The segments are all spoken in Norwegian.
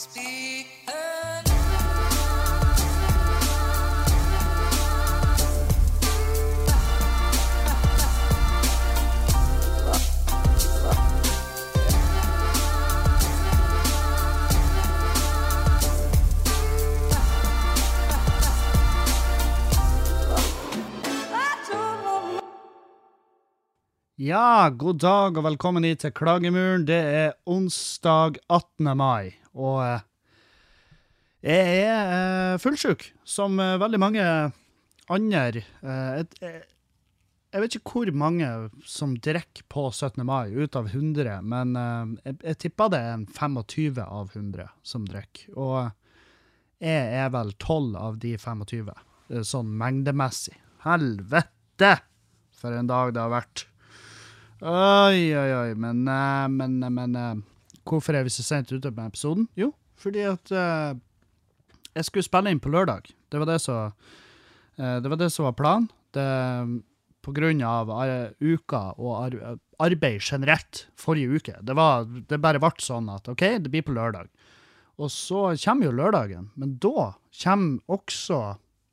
Ja, god dag og velkommen hit til Klagemuren. Det onsdag 18. mai, og jeg fullsyk, som veldig mange andre. Jeg vet ikke hvor mange som drikker på 17. mai ut av 100, men jeg tipper det en 25 av 100 som drikker. Og jeg vel 12 av de 25, sånn mengdemessig. Helvete! For en dag det har vært. Oi, men hvorfor vi så sent ute med episoden? Jo, fordi at jeg skulle spille inn på lørdag. Det var det som var planen. På grunn av uka og arbeid generelt forrige uke. Det bare ble sånn at, ok, det blir på lørdag. Og så kommer jo lørdagen, men da kommer også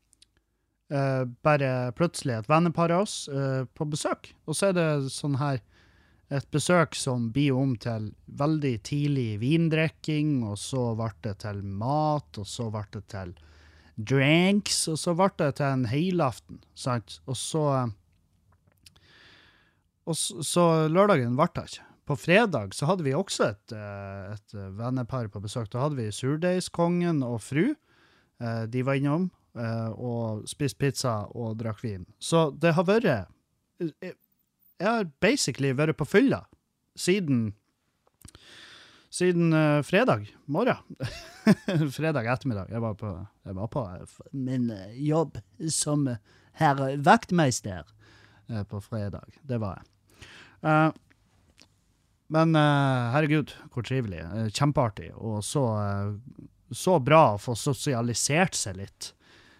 bare plutselig et vennepar av oss på besøk. Og så det sånn her et besøk som blir om til veldig tidlig vindrekking, og så ble det til mat, og så ble det til drinks, og så ble det til en helaften, sant? Og så lørdagen ble det ikke. På fredag så hadde vi også et vennepar på besøk. Da hadde vi surdeigskongen og fru. De var innom og spist pizza og drakk vin. Så det har vært jeg har basically vært på fylla siden fredag morgen. Fredag ettermiddag. Jeg var på min jobb som herr vaktmeister på fredag. Det var jeg. Men herregud, hvor trivelig. Kjempeartig. Og så bra å få sosialisert seg litt.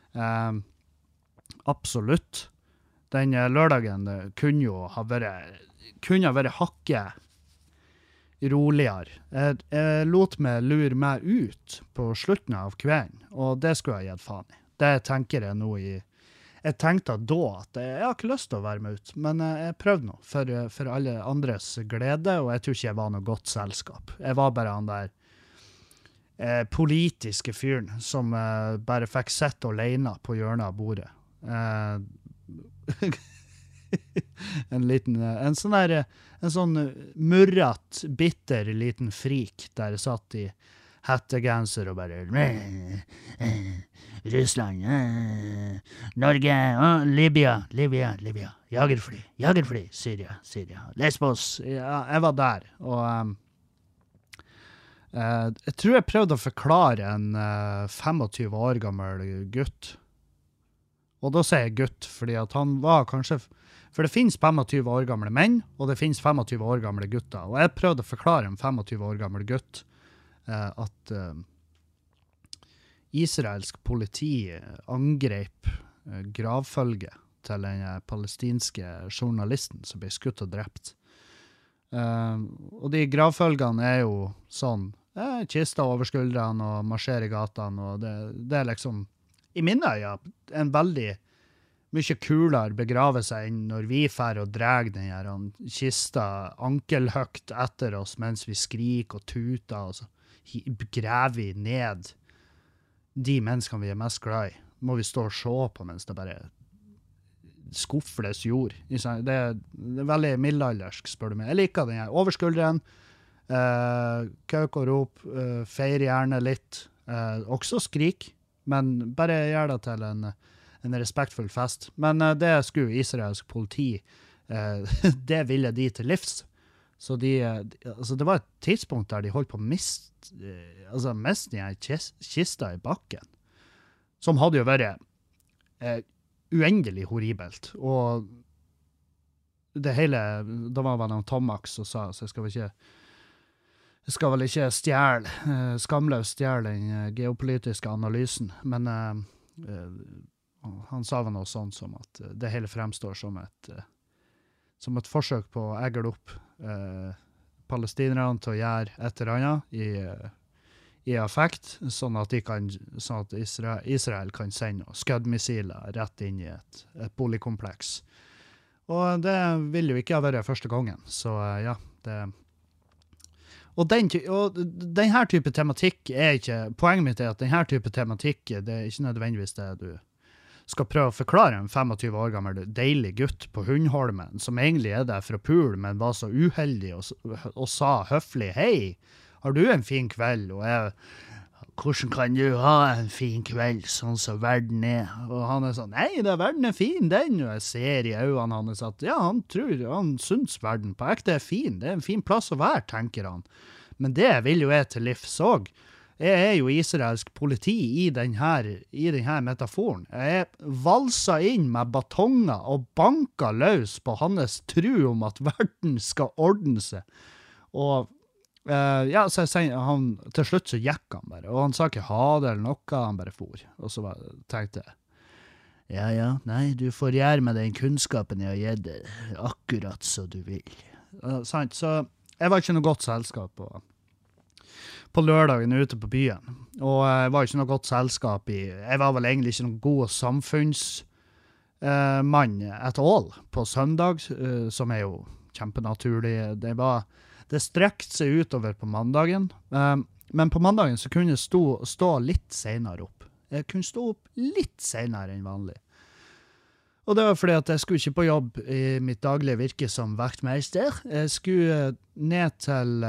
Absolutt. Den lørdagen kunne jo ha vært hakket roligere. Jeg lot meg lure meg ut på slutten av kvelden, og det skulle jeg gitt faen i. Det tenker jeg nå jeg tenkte da at jeg har ikke lyst til å være med ut, men jeg prøvde nå for alle andres glede, og jeg tror ikke jeg var noe godt selskap. Jeg var bare han der politiske fyren som bare fikk sett alene på hjørnet av bordet. En sånn murret, bitter liten frik der jeg satt i hettegenser og bare Russland, Norge, Libya, jagerfly, Syria, Lesbos. Ja, jeg var der, og jeg tror jeg prøvde å forklare en 25 år gammel gutt. Og da sier jeg gutt, fordi at han var kanskje... For det finnes 25 år gamle menn, og det finnes 25 år gamle gutter. Og jeg prøvde å forklare en 25 år gammel gutt at israelsk politi angrep gravfølge til den palestinske journalisten som ble skutt og drept. Og de gravfølgene jo sånn, kista over skuldrene og marsjer i gatene, og det liksom, i mine øyne, en veldig mye kulere begravelse enn når vi fer og drar den her kista ankelhøgt etter oss mens vi skriker og tuter, og så graver vi ned de menneskene vi mest glad i. Må vi stå og se på mens det bare skuffles jord. Det veldig middelaldersk, spør du meg. Jeg liker den her. Over skulderen, køk og rop, feir gjerne litt, også skrik, men bare gjør det til en respektfull fest. Men det skulle israelsk politi, det ville de til livs. Så altså det var et tidspunkt der de holdt på å miste den her kista i bakken, som hadde jo vært uendelig horribelt. Og det hele, da var det en Tomax og sa, så jeg skal vel ikke skamløst stjæle den geopolitiske analysen, men han sa vel noe sånt som at det hele fremstår som et forsøk på å eggle opp palestinerne til å gjøre et eller annet i affekt, sånn at Israel kan sende Scud-missiler rett inn i et boligkompleks. Og det vil jo ikke ha vært første gangen, så ja, det... Og denne type tematikk poenget mitt at denne type tematikk, det ikke nødvendigvis det du skal prøve å forklare en 25 år gammel deilig gutt på Hundholmen, som egentlig der fra pool, men var så uheldig og sa høflig, «Hei, har du en fin kveld?» Og jeg, «Hvordan kan du ha en fin kveld, sånn som verden er?» Og han sånn, «Nei, verden fin, den!» Og jeg ser i øynene hans at, ja, han synes verden på ekte fin. Det en fin plass å være, tenker han. Men det vil jo jeg til livs også. Jeg jo israelsk politi i denne metaforen. Jeg valsa inn med batonger og banka løs på hans tro om at verden skal ordne seg. Og ja, så til slutt så gikk han bare, og han sa ikke ha det eller noe, han bare for. Og så tenkte jeg, ja, nei, du får gjøre med den kunnskapen jeg har gitt deg, akkurat så du vil. Sant, så jeg var ikke noe godt selskap på lørdagen ute på byen, og jeg var ikke noe godt selskap jeg var vel egentlig ikke noen god samfunnsmann at all på søndag, som jo kjempenaturlig. Det strekte seg utover på mandagen, men på mandagen så kunne jeg stå litt senere opp. Jeg kunne stå opp litt senere enn vanlig. Og det var fordi at jeg skulle ikke på jobb i mitt daglige virke som vaktmeister. Jeg skulle ned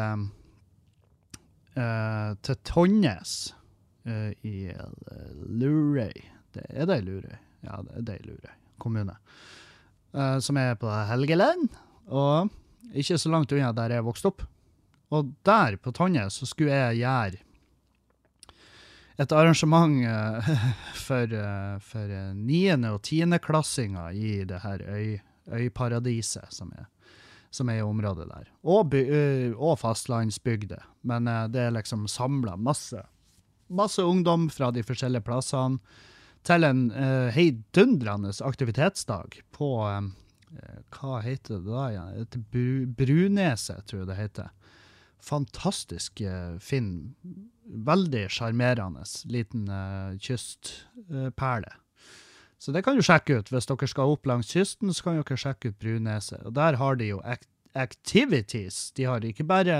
til Tonnes i Lurøy. Det i Lurøy? Ja, det i Lurøy kommune. Som på Helgeland, og ikke så langt unna der jeg vokste opp. Og der på Tonnes så skulle jeg gjøre et arrangement for 9. og 10. klassinger i det her øyparadiset som i området der. Og fastlandsbygde. Men det liksom samlet masse ungdom fra de forskjellige plassene til en heidundrende aktivitetsdag på, hva heter det da igjen? Bruneset, tror jeg det heter. Fantastisk fin, veldig charmerende liten kystperle. Så det kan du sjekke ut. Hvis dere skal opp langs kysten, så kan dere sjekke ut Bruneset. Og der har de jo activities. De har ikke bare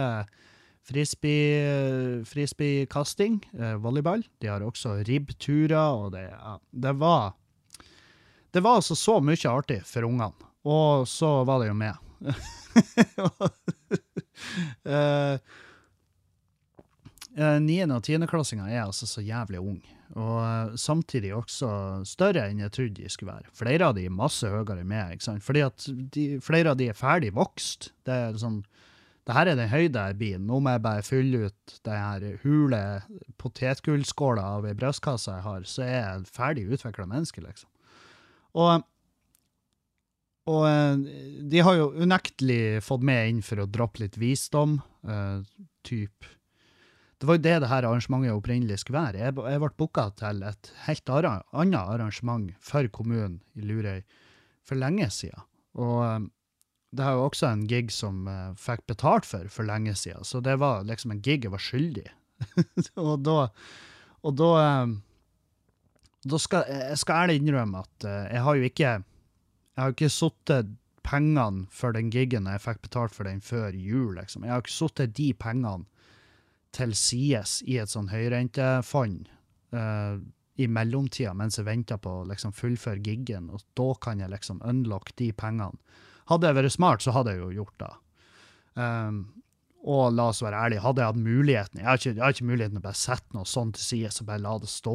frisbeekasting, volleyball. De har også ribbturer, og det var altså så mye artig for ungene. Og så var det jo med. 9. og 10. klassinger altså så jævlig ung, og samtidig også større enn jeg trodde de skulle være. Flere av de masse høyere med, ikke sant? Fordi at flere av de ferdig vokst. Det sånn, det her den høyde jeg blir. Nå må jeg bare fylle ut det her hule potetgullskåla av en brøstkasse jeg har, så jeg et ferdig utviklet menneske, liksom. Og de har jo unektelig fått med inn for å droppe litt visdom, Det var jo det her arrangementet opprinnelig skulle være. Jeg ble booket til et helt annet arrangement for kommunen i Lurøy for lenge siden. Og det er jo også en gig som fikk betalt for lenge siden, så det var liksom en gig jeg var skyldig. og da skal jeg ærlig innrømme at jeg har jo ikke suttet pengene for den giggen jeg fikk betalt for den før jul, liksom. Jeg har ikke suttet de pengene til sides i et sånn høyrentefond i mellomtida mens jeg venter på liksom fullføre giggen, og da kan jeg liksom unlock de pengene. Hadde jeg vært smart, så hadde jeg jo gjort det. Og la oss være ærlig, hadde jeg hatt muligheten, jeg har ikke muligheten å bare sette noe sånt til side, så bare la det stå.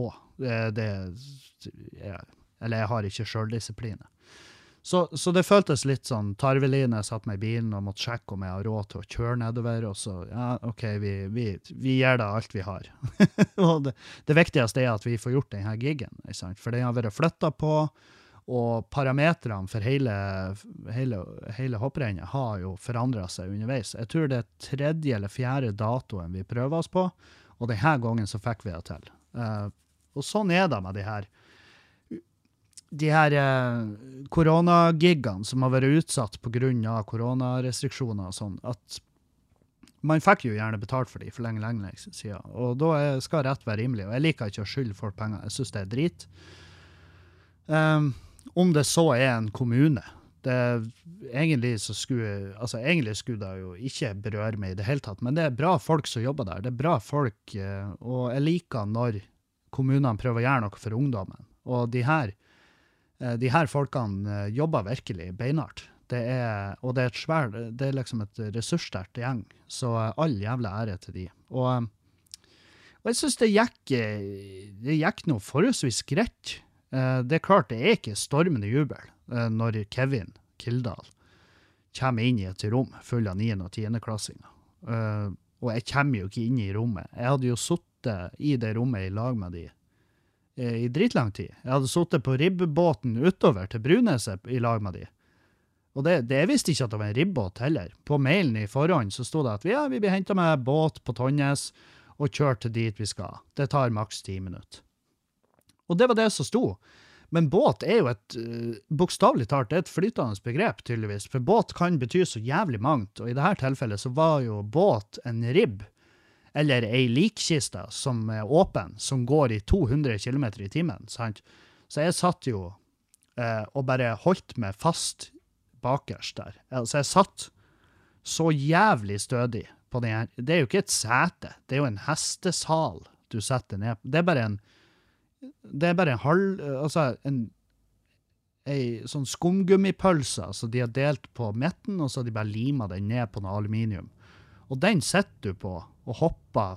Eller jeg har ikke selvdisipliner. Så det føltes litt sånn tarvelig når jeg satt meg i bilen og måtte sjekke om jeg har råd til å kjøre nedover, og så, ja, ok, vi gjør det alt vi har. Og det viktigste at vi får gjort denne giggen, ikke sant? For den har vært flyttet på, og parametrene for hele hopprennet har jo forandret seg underveis. Jeg tror det 3. eller 4. datoen vi prøver oss på, og denne gangen så fikk vi det til. Og sånn det med de her koronagiggene som har vært utsatt på grunn av koronarestriksjoner og sånn, at man fikk jo gjerne betalt for de for lenge siden, og da skal rett være rimelig, og jeg liker ikke å skylde folk penger, jeg synes det drit. Om det så en kommune, egentlig skulle det jo ikke berøre meg i det hele tatt, men det bra folk som jobber der, det bra folk, og jeg liker når kommunene prøver å gjøre noe for ungdommen, og de her folkene jobber virkelig beinhardt. Det er liksom et ressurssterkt gjeng, så all jævla ære til de. Og jeg synes det gikk noe forholdsvis greit. Det klart, det ikke stormende jubel når Kevin Kildahl kommer inn i et rom full av 9. og 10. klassinger. Og jeg kommer jo ikke inn i rommet. Jeg hadde jo suttet i det rommet i lag med de i dritlang tid. Jeg hadde suttet på ribbebåten utover til Bruneset i lag med de. Og det visste ikke at det var en ribbåt heller. På mailen i forhånd så stod det at vi blir hentet med båt på Tonnes og kjørt til dit vi skal. Det tar maks 10 minutter. Og det var det som stod. Men båt jo bokstavlig talt, det et flytende begrep tydeligvis, for båt kan bety så jævlig mangt, og i dette tilfellet så var jo båt en ribb, eller ei likkiste som åpen, som går i 200 kilometer i timen, sant? Så jeg satt jo og bare holdt meg fast bakerst der. Altså jeg satt så jævlig stødig på den her. Det jo ikke et sete, det jo en hestesal du setter ned på. Det bare en halv, altså ei sånn skumgummipølse, så de har delt på midten, og så har de bare limet den ned på noe aluminium. Og den setter du på, og hopper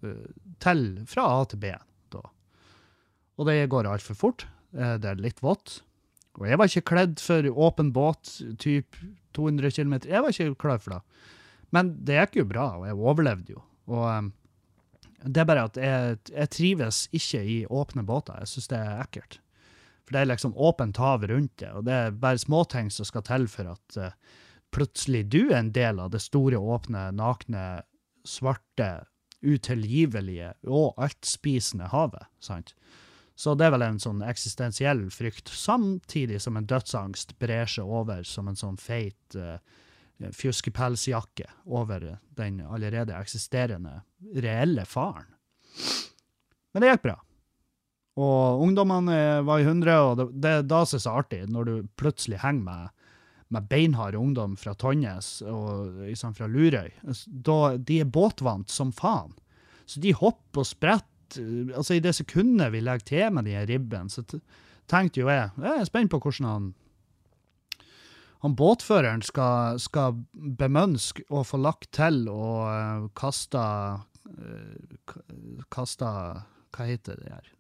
fra A til B. Da. Og det går alt for fort. Det litt vått. Og jeg var ikke kledd for åpen båt, typ 200 kilometer. Jeg var ikke klar for det. Men det gikk jo bra, og jeg overlevde jo. Og det bare at jeg trives ikke i åpne båter. Jeg synes det ekkelt. For det liksom åpent hav rundt det, og det bare småting som skal til for at plutselig du en del av det store, åpne, nakne, svarte, utilgivelige og altspisende havet, sant? Så det vel en sånn eksistensiell frykt, samtidig som en dødsangst brer seg over som en sånn feit fjuskepelsjakke over den allerede eksisterende reelle faren. Men det gikk bra. Og ungdommene var i 100, og det da synes jeg artig, når du plutselig henger med beinhard ungdom fra Tonnes og liksom fra Lurøy. De båtvant som faen. Så de hopper og spretter. Altså i det sekundet vi legger til med de ribben, så tenkte jo jeg spent på hvordan han båtføreren skal bemønske og få lagt til og kasta, hva heter det her?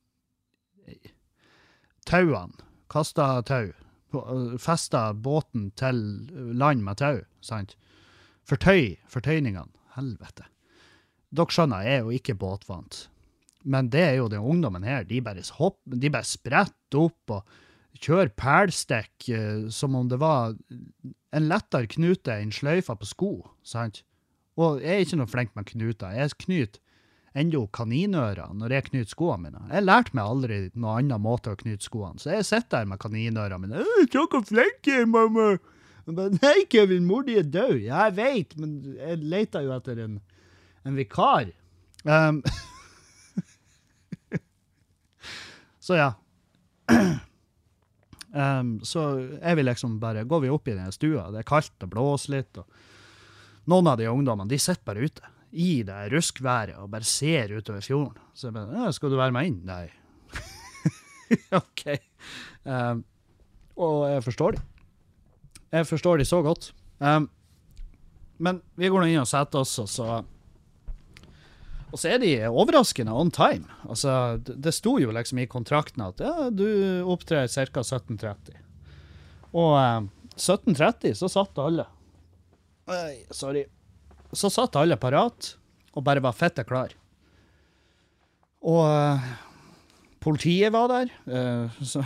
Tauene. Kasta tau. Festa båten til land med tau, sant? Fortøyningene. Helvete. Dere skjønner, jeg jo ikke båtvant. Men det jo den ungdommen her, de bare spretter opp og kjører pælstekk som om det var en lettere knute enn sløyfa på sko, sant? Og jeg ikke noe flink med knuter. Jeg knyter enda kaninører når jeg knyter skoene mine. Jeg lærte meg aldri noen annen måte å knyte skoene, så jeg sitter der med kaninørene mine. «Så flink jeg, mamma!» «Nei, Kevin, mor di død!» «Ja, jeg vet, men jeg leter jo etter en vikar.» Så ja. Så jeg vil liksom bare, går vi opp i den stua, det kaldt og blåser litt, og noen av de ungdommene, de sitter bare ute i det ruskværet og bare ser utover fjorden. Så jeg bare, skal du være med inn? Nei. Ok. Og jeg forstår de. Jeg forstår de så godt. Men vi går nå inn og setter oss, og så de overraskende on time. Altså, det sto jo liksom i kontrakten at ja, du opptrer cirka 17:30. Og 17:30 så satt alle. Så satt alle parat og bare var fette klar. Og politiet var der. Så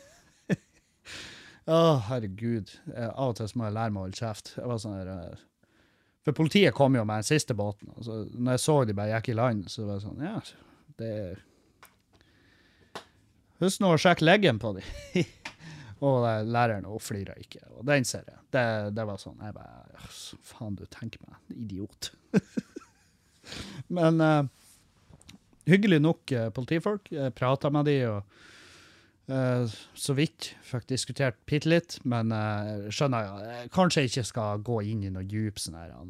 herregud. Av og til må jeg lære meg å holde kjeft. Jeg var sånn her... For politiet kom jo med den siste båten. Altså, når jeg så de bare gikk i land, så var det sånn, ja, det... Husk nå å sjekke leggen på de. Og læreren flirer ikke. Og den ser jeg. Det var sånn, jeg bare, faen du tenker meg, idiot. Men hyggelig nok politifolk. Jeg pratet med de, og så vidt fikk diskutert bitte litt, men skjønner jeg kanskje ikke skal gå inn i noe djup sånn her,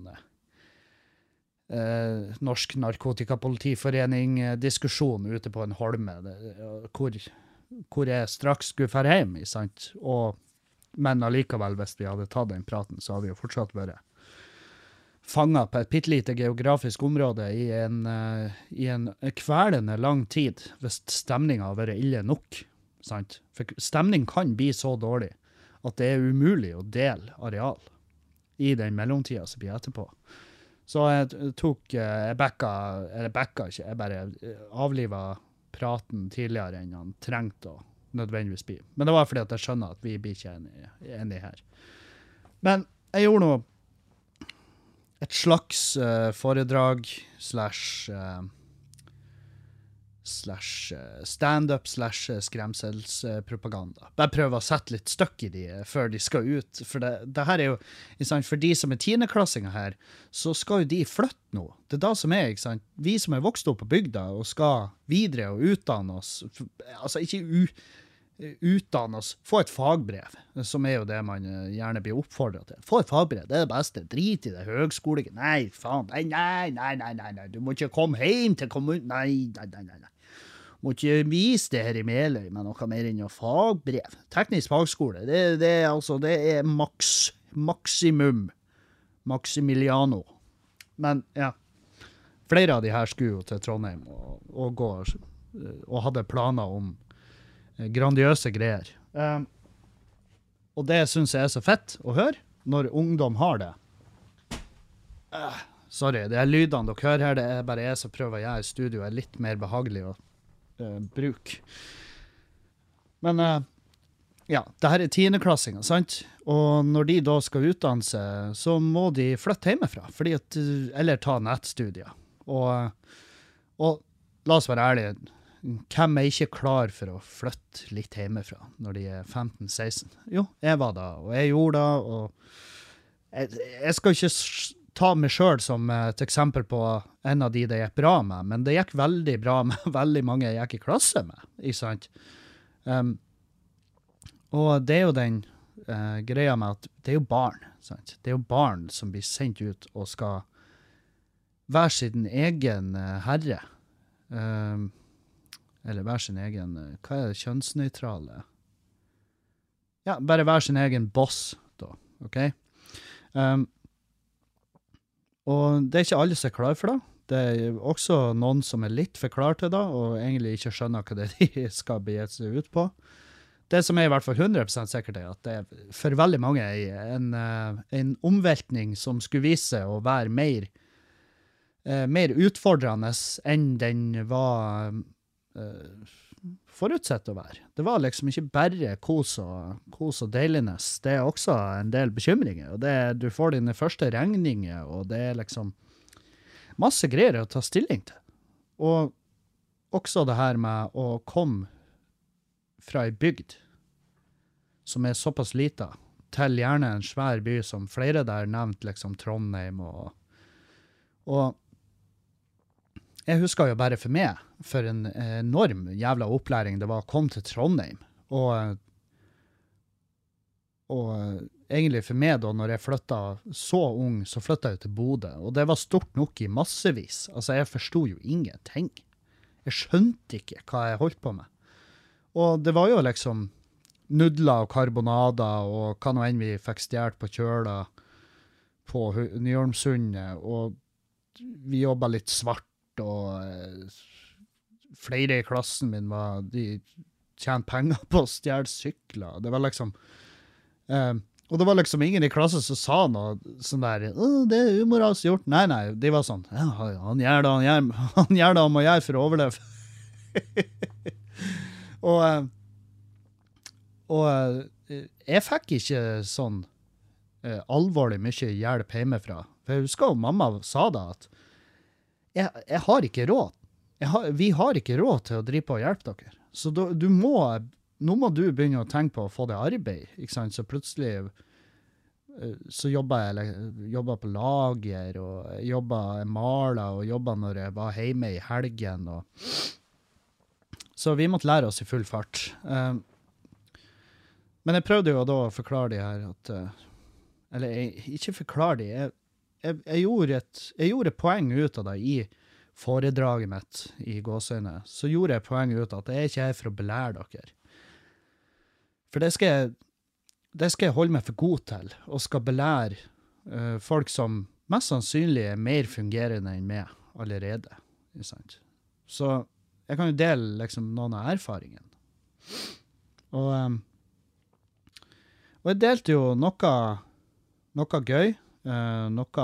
Norsk Narkotikapolitiforening-diskusjon ute på en holme, hvor jeg straks skulle fære hjem, sant? Men allikevel, hvis vi hadde tatt den praten, så hadde vi jo fortsatt vært fanget på et pittelite geografisk område i en kvelende lang tid, hvis stemningen har vært ille nok, sant? For stemning kan bli så dårlig at det er umulig å dele areal i den mellomtiden som blir etterpå. Så jeg bare avlivet praten tidligere enn han trengte å nødvendigvis bli. Men det var fordi at jeg skjønner at vi blir ikke enige her. Men jeg gjorde nå et slags foredrag slash stand-up slash skremselspropaganda. Bare prøve å sette litt støkk i de før de skal ut. For det her er jo, for de som er tiendeklassinger her, så skal jo de flytte nå. Det er da som er, ikke sant? Vi som er vokst opp på bygda og skal videre og utdanne oss, altså ikke utdanne oss, få et fagbrev, som er jo det man gjerne blir oppfordret til. Få et fagbrev, det er det beste. Drit i det høgskole. Nei, faen. Nei. Du må ikke komme hjem til kommunen. Nei. Må ikke vise det her i Meløy med noe mer enn noe fagbrev. Teknisk fagskole, det er maksimum. Maximiliano. Men ja, flere av de her skulle jo til Trondheim og gå og hadde planer om grandiøse greier. Og det synes jeg er så fett å høre når ungdom har det. Sorry, det er lydene dere hører her, det er bare jeg som prøver å gjøre studio er litt mer behagelig å bruke. Men ja, det her er tiendeklassinger, sant? Og når de da skal utdanne seg, så må de flytte hjemmefra, eller ta nettstudier. Og la oss være ærlige, hvem er ikke klar for å flytte litt hjemmefra når de er 15-16? Jo, jeg var da, og jeg gjorde da, og jeg skal ikke ta meg selv som et eksempel på en av de det gikk bra med, men det gikk veldig bra med veldig mange jeg gikk i klasse med, ikke sant? Og det er jo den greia med at det er jo barn, sant? Det er jo barn som blir sendt ut og skal være sin egen herre, eller være sin egen, hva er det, kjønnsnøytrale? Ja, bare være sin egen boss da, ok? Og det er ikke alle som er klar for det. Det er også noen som er litt for klar til det, og egentlig ikke skjønner hva det de skal begi seg ut på. Det som er i hvert fall 100% sikkert er at det er for veldig mange en omveltning som skulle vise seg å være mer utfordrende enn den var forutsett å være. Det var liksom ikke bare kos og deilignes. Det er også en del bekymringer, og du får dine første regninger, og det er liksom masse greier å ta stilling til. Og også det her med å komme fra en bygd som er såpass lita, til gjerne en svær by som flere der nevnt, liksom Trondheim, og jeg husker jo bare for meg, for en enorm jævla opplæring det var å komme til Trondheim. Og egentlig for meg da, når jeg flyttet så ung, så flyttet jeg til Bodø. Og det var stort nok i massevis. Altså, jeg forstod jo ingenting. Jeg skjønte ikke hva jeg holdt på med. Og det var jo liksom nudler og karbonader, og hva nå enn vi fikk stjert på kjøla på Nyholmsundet, og vi jobbet litt svart, og flere i klassen min de tjente penger på å stjele sykler. Det var liksom og det var liksom ingen i klassen som sa noe sånn der, det er umoralsk gjort. Nei, de var sånn, ja, han gjør det han må gjøre for å overleve. og jeg fikk ikke sånn alvorlig mye hjelp hjemmefra. For jeg husker jo mamma sa da at jeg har ikke råd. Vi har ikke råd til å drive på og hjelpe dere. Så du må nå må du begynne å tenke på å få det arbeid, ikke sant? Så plutselig så jobba på lager, og jobba maler, og jobba når jeg var hjemme i helgen. Så vi måtte lære oss i full fart. Men jeg prøvde jo da å forklare de her at, eller ikke forklare de, jeg gjorde et poeng ut av det i foredraget mitt i gåsøyne. Så gjorde jeg poeng ut av at jeg ikke er for å belære dere. For det skal jeg holde meg for god til, og skal belære folk som mest sannsynlig er mer fungerende enn meg allerede. Ikke sant? Så jeg kan jo dele liksom, noen av erfaringene. Og jeg delte jo noe gøy, noe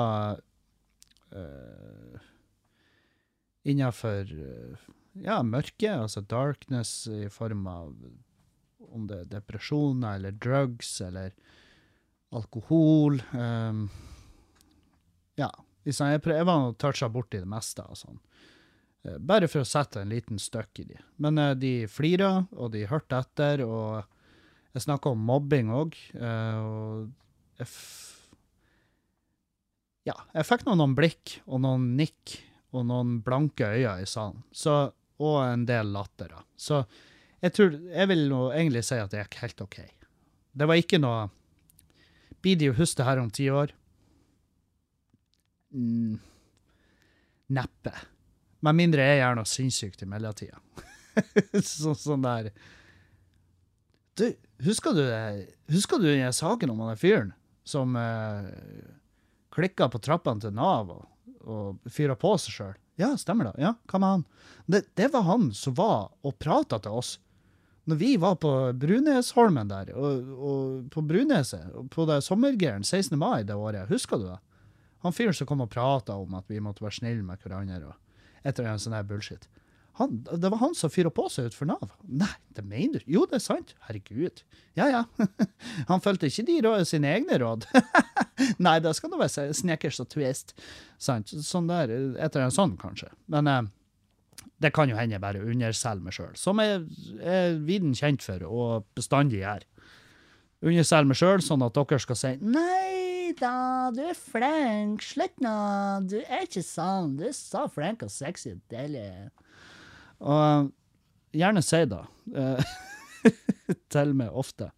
innenfor mørke, altså darkness i form av om det er depresjoner, eller drugs, eller alkohol. Jeg var nå touchet bort i det meste. Sånn. Bare for å sette en liten støkk i de. Men de flirer, og de hørte etter, og jeg snakket om mobbing også. Og jeg fikk noen blikk, og noen nikk, og noen blanke øyne i salen. Og en del latter. Så jeg vil jo egentlig si at det gikk helt ok. Det var ikke noe... Blir de jo huske her om 10 år? Neppe. Men mindre jeg gjør noe sinnssykt i mellomtiden. sånn der... Du, husker du den saken om den fyren som klikket på trappene til Nav og fyret på seg selv? Ja, stemmer det. Ja, hva med han? Det var han som var og pratet til oss. Når vi var på Brunesholmen der, og på Bruneset, og på det sommergeren 16. mai det året, husker du det? Han fyren som kom og pratet om at vi måtte være snille med hverandre, og etter en sånn her bullshit. Det var han som fyret på seg ut for Nav. Nei, det mener du? Jo, det er sant. Herregud. Ja. Han følte ikke sine egne råd. Nei, det skal nå være snekers og twist. Sant? Sånn der, etter en sånn kanskje. Men det kan jo hende jeg bare underselge meg selv, som jeg viden kjent for, og bestandig er. Underselge meg selv, sånn at dere skal si, nei da, du er flink, slutt nå, du er ikke sånn, du er så flink og sexy, deilig. Og gjerne si det, til meg ofte.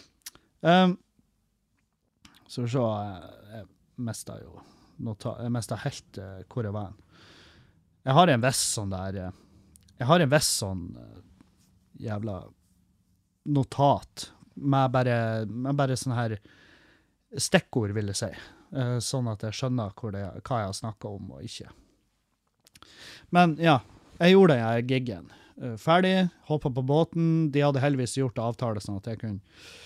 Så jeg mistet helt hvor jeg var. Jeg har en viss sånn jævla notat med bare sånn her stikkord, vil jeg si. Sånn at jeg skjønner hva jeg har snakket om og ikke. Men ja, jeg gjorde den giggen. Ferdig, hoppet på båten. De hadde heldigvis gjort avtale sånn at jeg kunne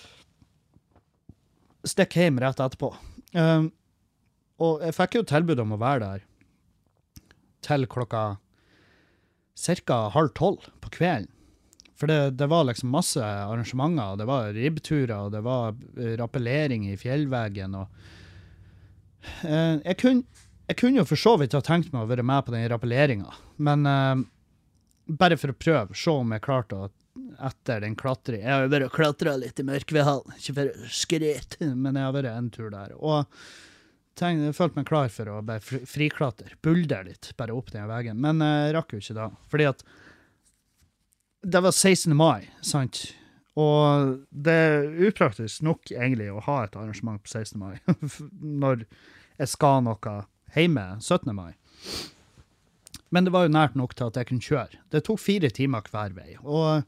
stikke hjem rett etterpå. Og jeg fikk jo tilbud om å være der til klokka cirka 11:30 på kvelden. For det var liksom masse arrangementer, det var ribbturer, og det var rappellering i fjellveggen, og jeg kunne jo for så vidt ha tenkt meg å være med på den rappelleringen, men bare for å prøve, se om jeg klarte å etter den klatring. Jeg har jo vært klatret litt i Mørkvedhallen, ikke for å skryte, men jeg har vært en tur der, og jeg følte meg klar for å bare friklatre, bulder litt, bare opp den veggen, men jeg rakk jo ikke da, fordi at det var 16. mai, sant? Og det er upraktisk nok egentlig å ha et arrangement på 16. mai, når jeg skal noe hjemme 17. mai. Men det var jo nært nok til at jeg kunne kjøre. Det tok 4 timer hver vei, og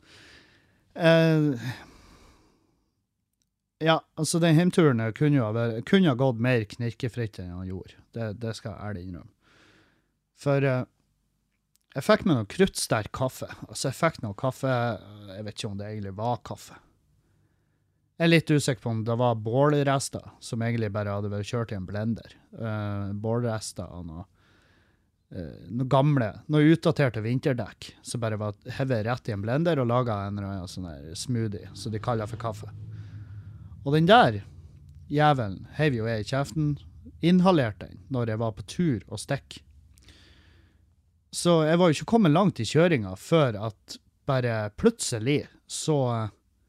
ja, altså den hjemturen kunne ha gått mer knirkefritt enn han gjorde. Det skal jeg ærlig innrømme. For jeg fikk med noe kruttsterk kaffe. Altså jeg fikk noe kaffe, jeg vet ikke om det egentlig var kaffe. Jeg er litt usikker på om det var bålrester, som egentlig bare hadde vært kjørt i en blender. Bålrester og noe gamle, noe utdaterte vinterdekk, som bare var hevet rett i en blender og laget en eller annen sånn der smoothie, som de kaller for kaffe. Og den der jævelen hev jo jeg i kjeften, inhalerte den når jeg var på tur og stikk. Så jeg var jo ikke kommet langt i kjøringen før at bare plutselig så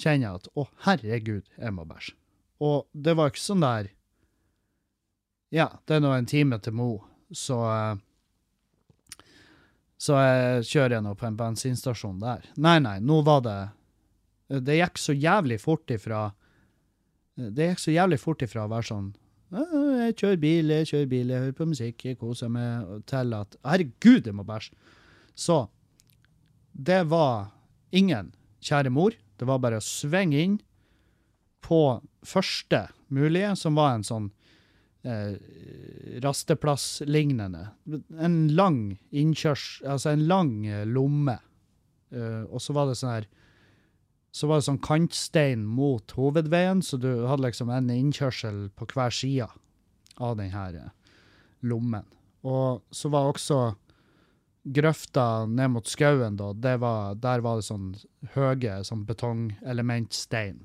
kjenner jeg at, herregud, jeg må bæsje. Og det var ikke sånn der, ja, det nå en time til Mo, så jeg kjører jeg nå på en bensinstasjon der. Nei, nå var det gikk så jævlig fort ifra å være sånn, jeg kjører bil, jeg hører på musikk, jeg koser meg, til at, herregud, jeg må bæsje. Så, det var ingen kjære mor, det var bare å svinge inn på første mulige, som var en sånn rasteplass-lignende. En lang altså en lang lomme. Og så var det sånn kantstein mot hovedveien, så du hadde liksom en innkjørsel på hver side av den her lommen. Og så var også grøfta ned mot skauen da, der var det sånn høye, sånn betongelementstein.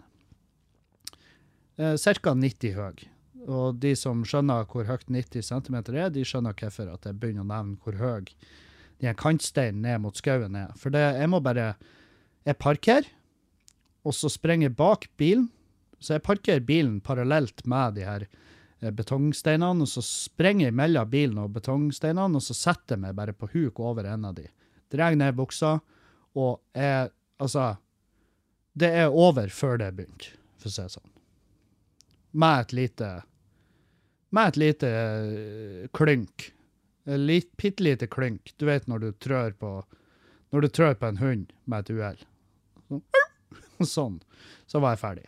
Cirka 90 høy. Og de som skjønner hvor høyt 90 centimeter de skjønner hvorfor at jeg begynner å nevne hvor høy de kantsteinen ned mot skauen For jeg parkerer, og så sprenger jeg bak bilen, så jeg parkerer bilen parallelt med de her betongsteinene, og så sprenger jeg mellom bilen og betongsteinene, og så setter jeg meg bare på huk over en av de. Drar ned buksa, og det over før det begynt, for å si sånn. Med et lite klynk. Pittelite klynk. Du vet når du trør på en hund med et uhell. Sånn. Så var jeg ferdig.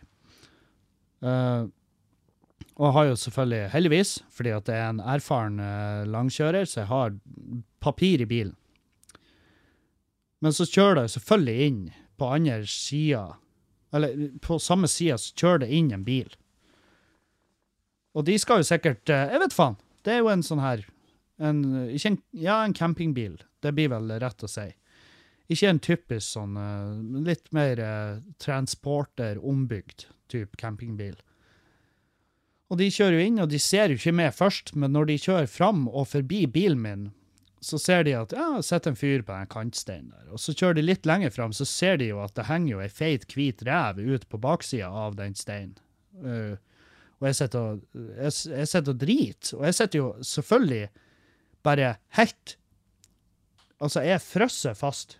Og jeg har jo selvfølgelig, heldigvis, fordi at det en erfaren langkjører, så jeg har papir i bilen. Men så kjører jeg selvfølgelig inn på andre siden, eller på samme siden så kjører det inn en bil. Og de skal jo sikkert, jeg vet faen, det jo en sånn her, en campingbil, det blir vel rett å si. Ikke en typisk sånn, litt mer transporter ombygd type campingbil. Og de kjører jo inn, og de ser jo ikke med først, men når de kjører fram og forbi bilen min, så ser de at, sett en fyr på den kantsteinen der. Og så kjører de litt lenger fram, så ser de jo at det henger jo en feit, hvit rev ut på baksiden av den steinen. Og jeg sitter og driter, og jeg sitter jo selvfølgelig bare helt, altså jeg frøsser fast.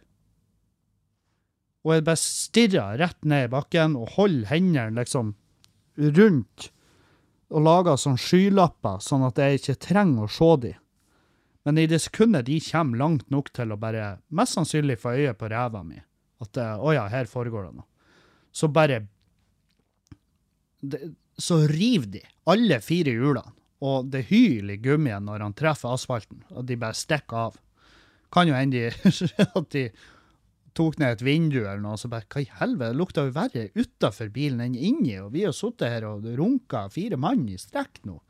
Og jeg bare stirrer rett ned i bakken og holder hendene liksom rundt og lager sånn skylapper, sånn at jeg ikke trenger å se de. Men i det sekundet de kommer langt nok til å bare mest sannsynlig få øye på ræva mi, at her foregår det noe. Så bare så river de alle 4 hjulene, og det hyler i gummien når han treffer asfalten, og de bare stikker av. Kan jo hende at de tok ned et vindu eller noe, så bare, hva i helvete, det lukter jo verre utenfor bilen enn inni, og vi har suttet her og runket 4 mann i strekk nå.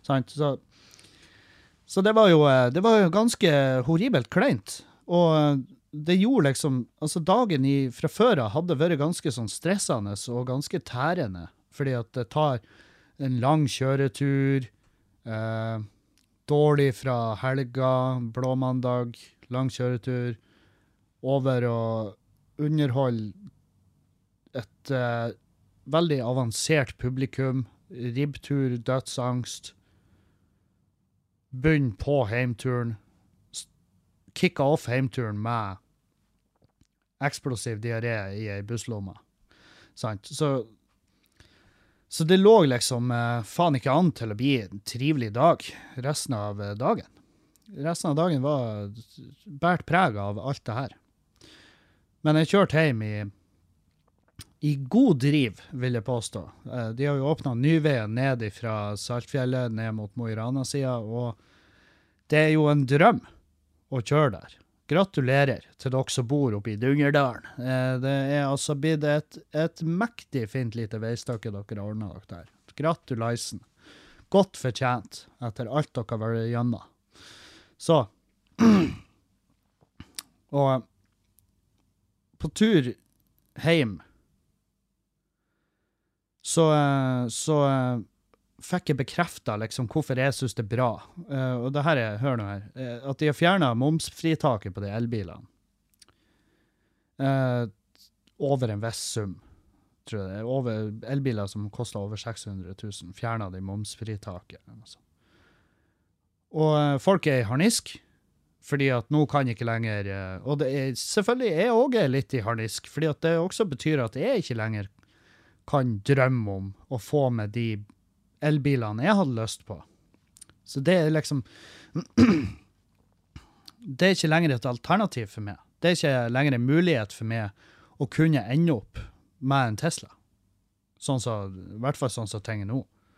Så det var jo ganske horribelt kleint, og det gjorde liksom, altså dagen fra før hadde vært ganske sånn stressende og ganske tærende, fordi at det tar en lang kjøretur, dårlig fra helga, blåmandag, lang kjøretur, over å underholde et veldig avansert publikum, ribbtur, dødsangst, bunn på heimturen, kicka off heimturen med eksplosiv diaré i ei busslomma. Sant? Så det lå liksom faen ikke an til å bli en trivelig dag resten av dagen. Resten av dagen var bært preg av alt det her. Men jeg kjørte hjem i god driv, vil jeg påstå. De har jo åpnet nyveien ned fra Saltfjellet, ned mot Mo i Rana-siden, og det jo en drøm å kjøre der. Gratulerer til dere som bor oppe i Dungerdalen. Det altså blitt et mektig fint lite veistykke dere har ordnet dere der. Gratulaisen. Godt fortjent etter alt dere har vært gjennom. Så, og på tur hjem, så fikk jeg bekreftet liksom hvorfor jeg synes det bra. Og det her hør nå her, at de har fjernet momsfritaket på de elbilene. Over en viss sum. tror jeg det er, over elbiler som koster over 600 000, fjernet de momsfritaket. Og folk er i harnisk, fordi at nå kan ikke lenger, og det er, selvfølgelig er jeg også litt i harnisk, fordi at det også betyr at jeg ikke lenger kan drømme om å få med de elbilene jeg hadde lyst på. Så det er liksom, det er ikke lenger et alternativ for meg. Det er ikke lenger en mulighet for meg å kunne ende opp med en Tesla. Sånn så, i hvert fall sånn som ting er nå.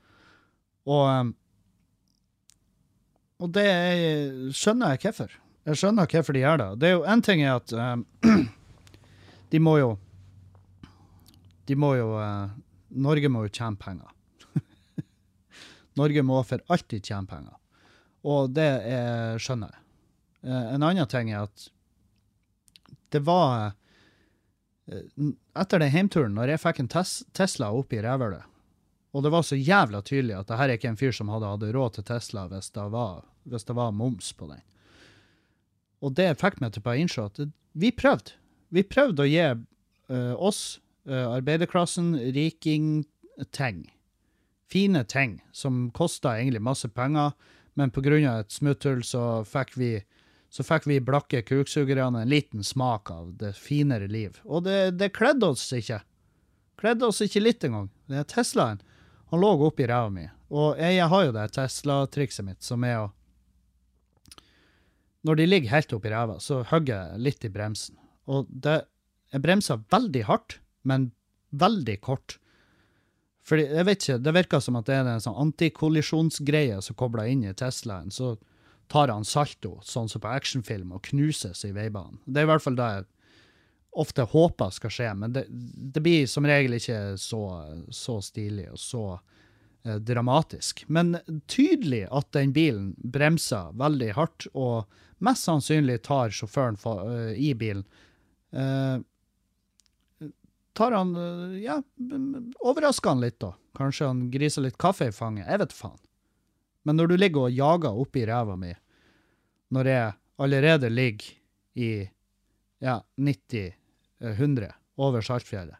Og det skjønner jeg hvorfor. Jeg skjønner hvorfor de gjør det. Det er jo, en ting er at de må jo, Norge må jo tjene penger. Norge må for alltid tjene penger. Og det skjønner jeg. En annen ting er at det var etter den heimturen, når jeg fikk en Tesla opp i rævhølet, og det var så jævla tydelig at det her er ikke en fyr som hadde råd til Tesla hvis det var moms på den. Og det fikk meg til å innse at vi prøvde. Vi prøvde å gi oss, arbeiderklassen, riking-ting. Fine ting som kostet egentlig masse penger, men på grunn av et smutthull så fikk vi blakke kuksugerne en liten smak av det finere liv. Og det kledde oss ikke. Kledde oss ikke litt engang. Det Teslaen, han lå oppe i ræva mi. Og jeg har jo det Tesla-trikset mitt, som er å når de ligger helt oppe i ræva, så hugger jeg litt i bremsen. Og jeg bremser veldig hardt, men veldig kort. Fordi, jeg vet ikke, det virker som at det er en sånn antikollisjonsgreie som kobler inn i Teslaen, så tar han salto, sånn som på actionfilm, og knuses i veibanen. Det er i hvert fall det jeg ofte håper skal skje, men det blir som regel ikke så stilig og så dramatisk. Men tydelig at den bilen bremser veldig hardt, og mest sannsynlig tar sjåføren i bilen. Tar han, overrasker han litt da. Kanskje han griser litt kaffe i fanget, jeg vet faen. Men når du ligger og jager opp i ræva mi, når jeg allerede ligger i 90-100 over Saltfjellet,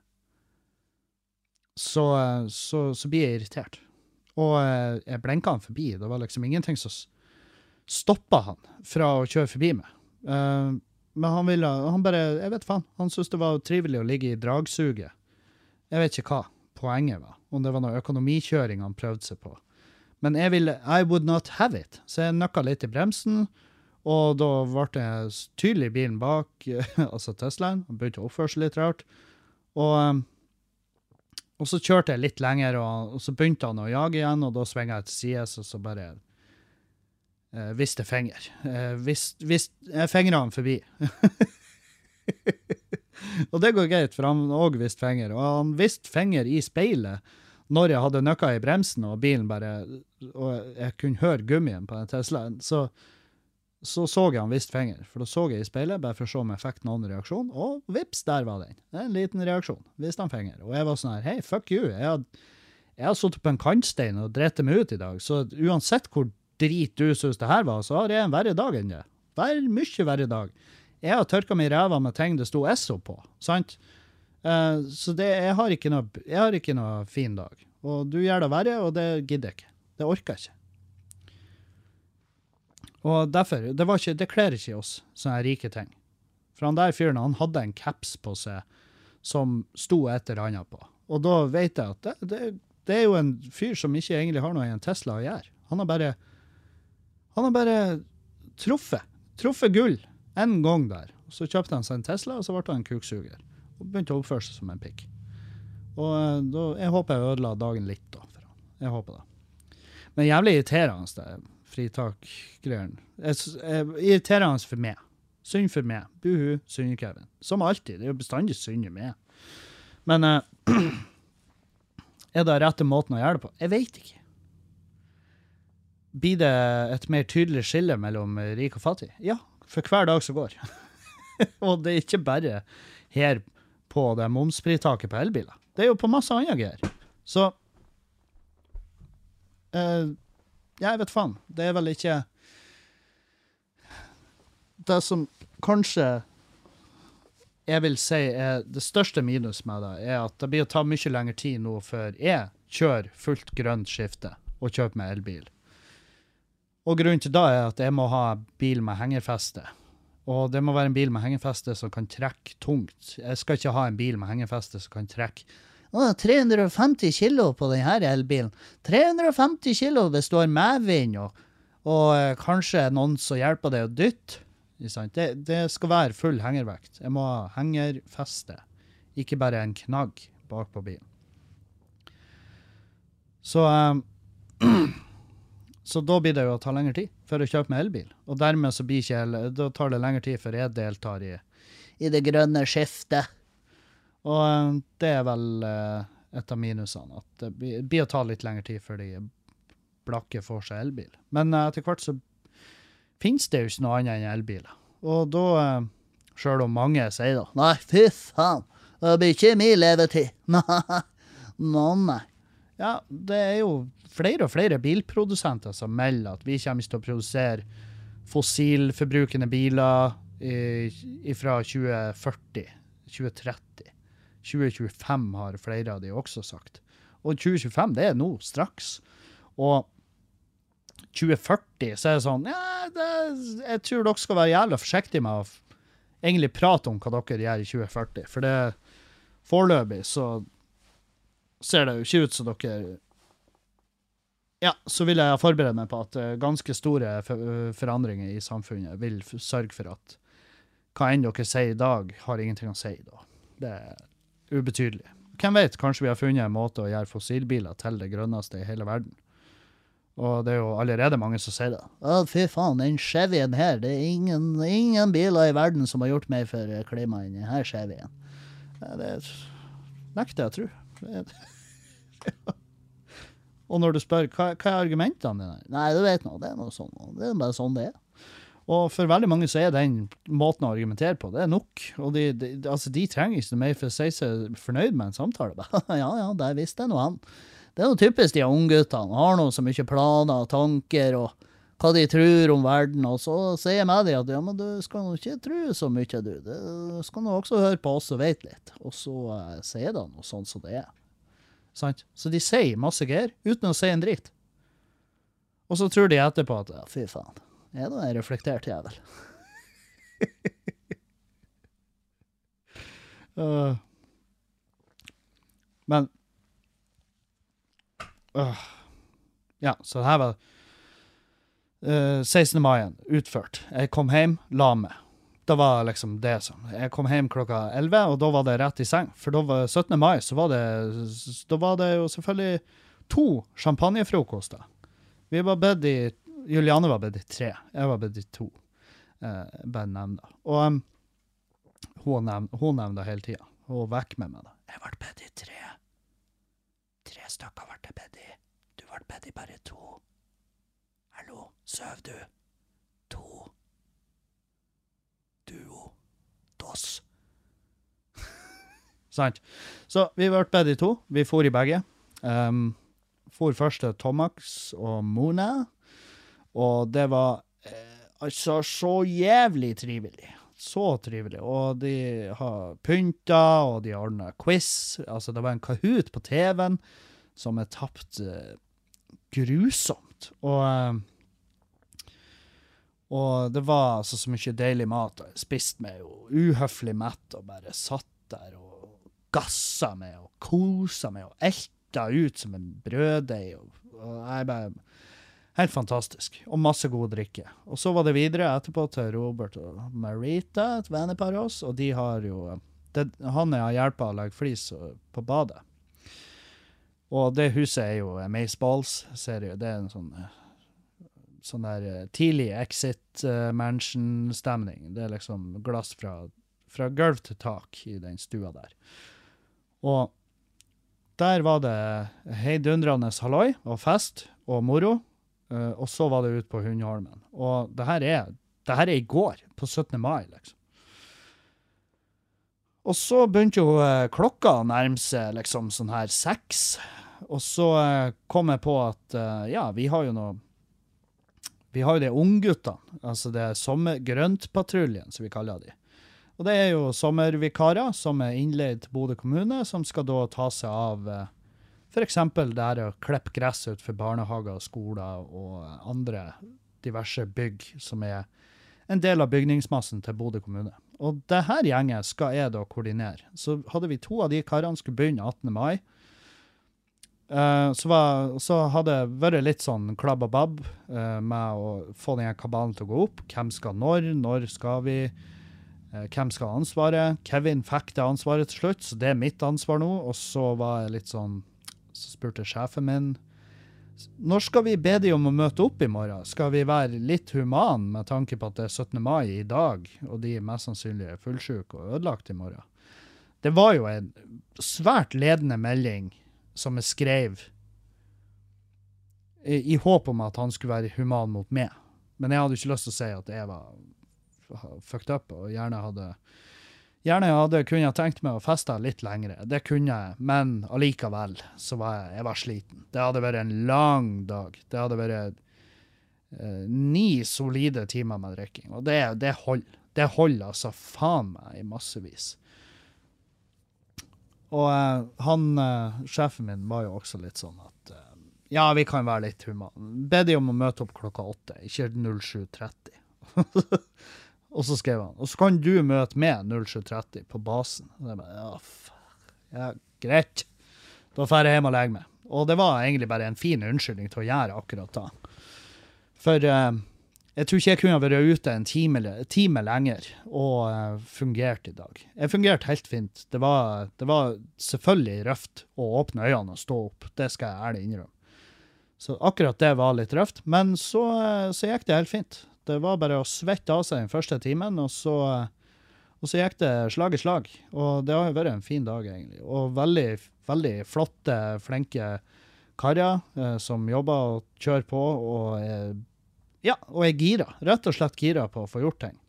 så blir jeg irritert. Og jeg blenket han forbi. Det var liksom ingenting som stoppet han fra å kjøre forbi meg. Men han bare, jeg vet faen, han synes det var trivelig å ligge i dragsuget. Jeg vet ikke hva poenget var, om det var noe økonomikjøring han prøvde seg på. Men I would not have it. Så jeg nøkket litt i bremsen, og da ble det tydelig bilen bak, altså Teslaen, han begynte å oppføre seg litt rart. Og så kjørte jeg litt lenger, og så begynte han å jage igjen, og da svinger jeg til siden, så bare visste finger. Jeg fingret han forbi. Og det går greit, for han også visste finger. Og han visste finger i speilet når jeg hadde nøkket i bremsen, og bilen bare, og jeg kunne høre gummien på den Teslaen, så jeg han visste finger. For da så jeg i speilet, bare for å se om jeg fikk noen reaksjon, og vips, der var den. En liten reaksjon. Visste han finger. Og jeg var sånn her, hey, fuck you. Jeg har suttet på en kantstein og drept meg ut i dag, så uansett hvor drit du synes det her var, så har jeg en verre dag enn det. Mye verre dag. Jeg har tørket meg i ræva med ting det stod SO på, sant? Så jeg har ikke noe fin dag. Og du gjør det verre, og det gidder jeg ikke. Det orker jeg ikke. Og derfor, det kler ikke oss, sånne rike ting. For han der fyren, han hadde en caps på seg som stod etter handa på. Og da vet jeg at det er jo en fyr som ikke egentlig har noe i en Tesla å gjøre. Han har bare truffet gull en gang der. Så kjøpte han seg en Tesla, og så ble han en kuksuger. Og begynte å oppføre seg som en pikk. Og jeg håper jeg ødela dagen litt da, for han. Jeg håper det. Men jævlig irriterende det fritak-greiene. Irriterende for meg. Synd for meg. Buhu, synd Kevin. Som alltid, det er jo bestandig synd i meg. Men er det rette måten å gjøre det på? Jeg vet ikke. Blir det et mer tydelig skille mellom rik og fattig? Ja, for hver dag som går. Og det er ikke bare her på det momsfritaket på elbiler. Det er jo på masse andre greier. Så jeg vet faen. Det er vel ikke det som kanskje jeg vil si er det største minus med det, er at det blir å ta mye lengre tid nå før jeg kjører fullt grønt skifte og kjøper meg elbil. Og grunnen til det er at jeg må ha bil med hengerfeste. Og det må være en bil med hengerfeste som kan trekke tungt. Jeg skal ikke ha en bil med hengerfeste som kan trekke 350 kilo på denne elbilen. 350 kilo hvis du har medvind og kanskje noen som hjelper deg å dytte. Det skal være full hengervekt. Jeg må ha hengerfeste, ikke bare en knagg bak på bilen. Så da blir det jo å ta lengre tid for å kjøpe meg elbil. Og dermed så da tar det lengre tid før jeg deltar i det grønne skiftet. Og det er vel et av minusene, at det blir å ta litt lengre tid før de blakke får seg elbil. Men etter hvert så finnes det jo ikke noe annet enn elbiler. Og da, selv om mange sier da, nei, fy faen, det blir ikke min levetid. Nei. Ja, det er jo flere og flere bilprodusenter som melder at vi kommer til å produsere fossilforbrukende biler fra 2040, 2030. 2025 har flere av de også sagt. Og 2025, det er nå straks. Og 2040, så er det sånn, jeg tror dere skal være jævlig forsiktige med å egentlig prate om hva dere gjør i 2040. For det foreløpig så ser det jo ikke ut som dere... Ja, så vil jeg forberede meg på at ganske store forandringer i samfunnet vil sørge for at hva enn dere sier i dag har ingenting å si da. Det er ubetydelig. Hvem vet, kanskje vi har funnet en måte å gjøre fossilbiler til det grønneste i hele verden. Og det er jo allerede mange som sier det. Fy faen, den Chevyen her, det er ingen biler i verden som har gjort mer for klimaet enn denne Chevyen. Det nekter jeg å tro. Og når du spør, hva er argumentene dine? Nei, du vet noe, det er noe sånn. Det er bare sånn det er. Og for veldig mange så er den måten å argumentere på, det er nok. Og de trenger ikke mer for å si seg fornøyd med en samtale. ja, det visste jeg noe han. Det er jo typisk de ungguttene, har noe så mye planer og tanker og hva de tror om verden, og så sier jeg med dem at ja, men du skal jo ikke tro så mye, du. Du skal jo også høre på oss og vet litt. Og så sier de noe sånn som det er. Sant? Så de sier masse greier uten å si en dritt. Og så tror de etterpå at, ja, fy faen. Ja, da er jeg reflektert jævel. Men ja, så det her var 16. mai utført. Jeg kom hjem, la meg. Det var liksom det som. Jeg kom hjem klokka 11, og da var det rett i seng. For da var 17. mai, så var det jo selvfølgelig 2 champagnefrokoster. Vi var bedt i Juliane var bedt i 3. Jeg var bedt i 2. Bare nevnte. Og hun nevnte hele tiden. Hun vekk med meg da. Jeg ble bedt i 3. 3 stykker ble jeg bedt i. Du ble bedt i bare 2. Hallo, søv du? 2. Duo. Dos. Sant? Så vi ble bedt i 2. Vi for i begge. For først til Tomax og Mona. Og det var altså så jævlig trivelig. Så trivelig. Og de har pynta, og de har ordnet quiz. Altså, det var en Kahoot på TV-en som er tapt grusomt. Og det var altså så mye deilig mat. Jeg spiste meg jo uhøflig mett og bare satt der og gassa meg og kosa meg og elta ut som en brøddeig. Og jeg bare... Helt fantastisk. Og masse god drikke. Og så var det videre etterpå til Robert og Marita, et vennepar av oss, og de har jo... han har hjulpet å legge flis på badet. Og det huset er jo Amazeballs-serie. Det er en sånn der tidlig Exit Mansion-stemning. Det er liksom glass fra gulv til tak i den stua der. Og der var det heidundrende halloi og fest og moro. Og så var det ut på Hundholmen. Og det her er i går, på 17. mai, liksom. Og så begynte jo klokka å nærme seg liksom sånn her 6. Og så kom jeg på at, ja, vi har jo de ungguttene, altså det grøntpatruljen, som vi kaller de. Og det jo sommervikarer som innleid til Bodø kommune, som skal da ta seg av for eksempel der å klippe gress ut for barnehager, skoler og andre diverse bygg som en del av bygningsmassen til Bodø kommune. Og det her gjenget skal jeg da koordinere. Så hadde vi 2 av de karene skulle begynne 18. mai. Så hadde det vært litt sånn klabb og babb med å få denne kabalen til å gå opp. Hvem skal når skal vi, hvem skal ha ansvaret? Kevin fikk det ansvaret til slutt, så det mitt ansvar nå. Og så var jeg litt sånn, så spurte sjefen min, når skal vi be de om å møte opp i morgen? Skal vi være litt human med tanke på at det 17. mai i dag, og de mest sannsynlig fullsyke og ødelagt i morgen? Det var jo en svært ledende melding som jeg skrev i håp om at han skulle være human mot meg. Men jeg hadde ikke lyst til å si at jeg var fucked up, og gjerne kunne jeg tenkt meg å feste litt lengre. Det kunne jeg, men allikevel så var jeg var sliten. Det hadde vært en lang dag. Det hadde vært 9 solide timer med drikking, og det holder. Det holder altså faen meg i massevis. Og sjefen min var jo også litt sånn at ja, vi kan være litt human. Be de om å møte opp klokka 8, ikke 07:30. Og så skrev han, og så kan du møte med 07:30 på basen. Og jeg bare, ja, greit. Da får jeg hjem og legge meg. Og det var egentlig bare en fin unnskyldning til å gjøre akkurat da. For jeg tror ikke jeg kunne vært ute en time lenger og fungert i dag. Jeg fungerte helt fint. Det var selvfølgelig røft å åpne øynene og stå opp. Det skal jeg ærlig innrømme. Så akkurat det var litt røft, men så gikk det helt fint. Det var bare å svette av seg den første timen, og så gikk det slag i slag. Og det har jo vært en fin dag, egentlig. Og veldig, veldig flotte, flinke karer som jobber og kjører på, og er gira. Rett og slett gira på å få gjort ting.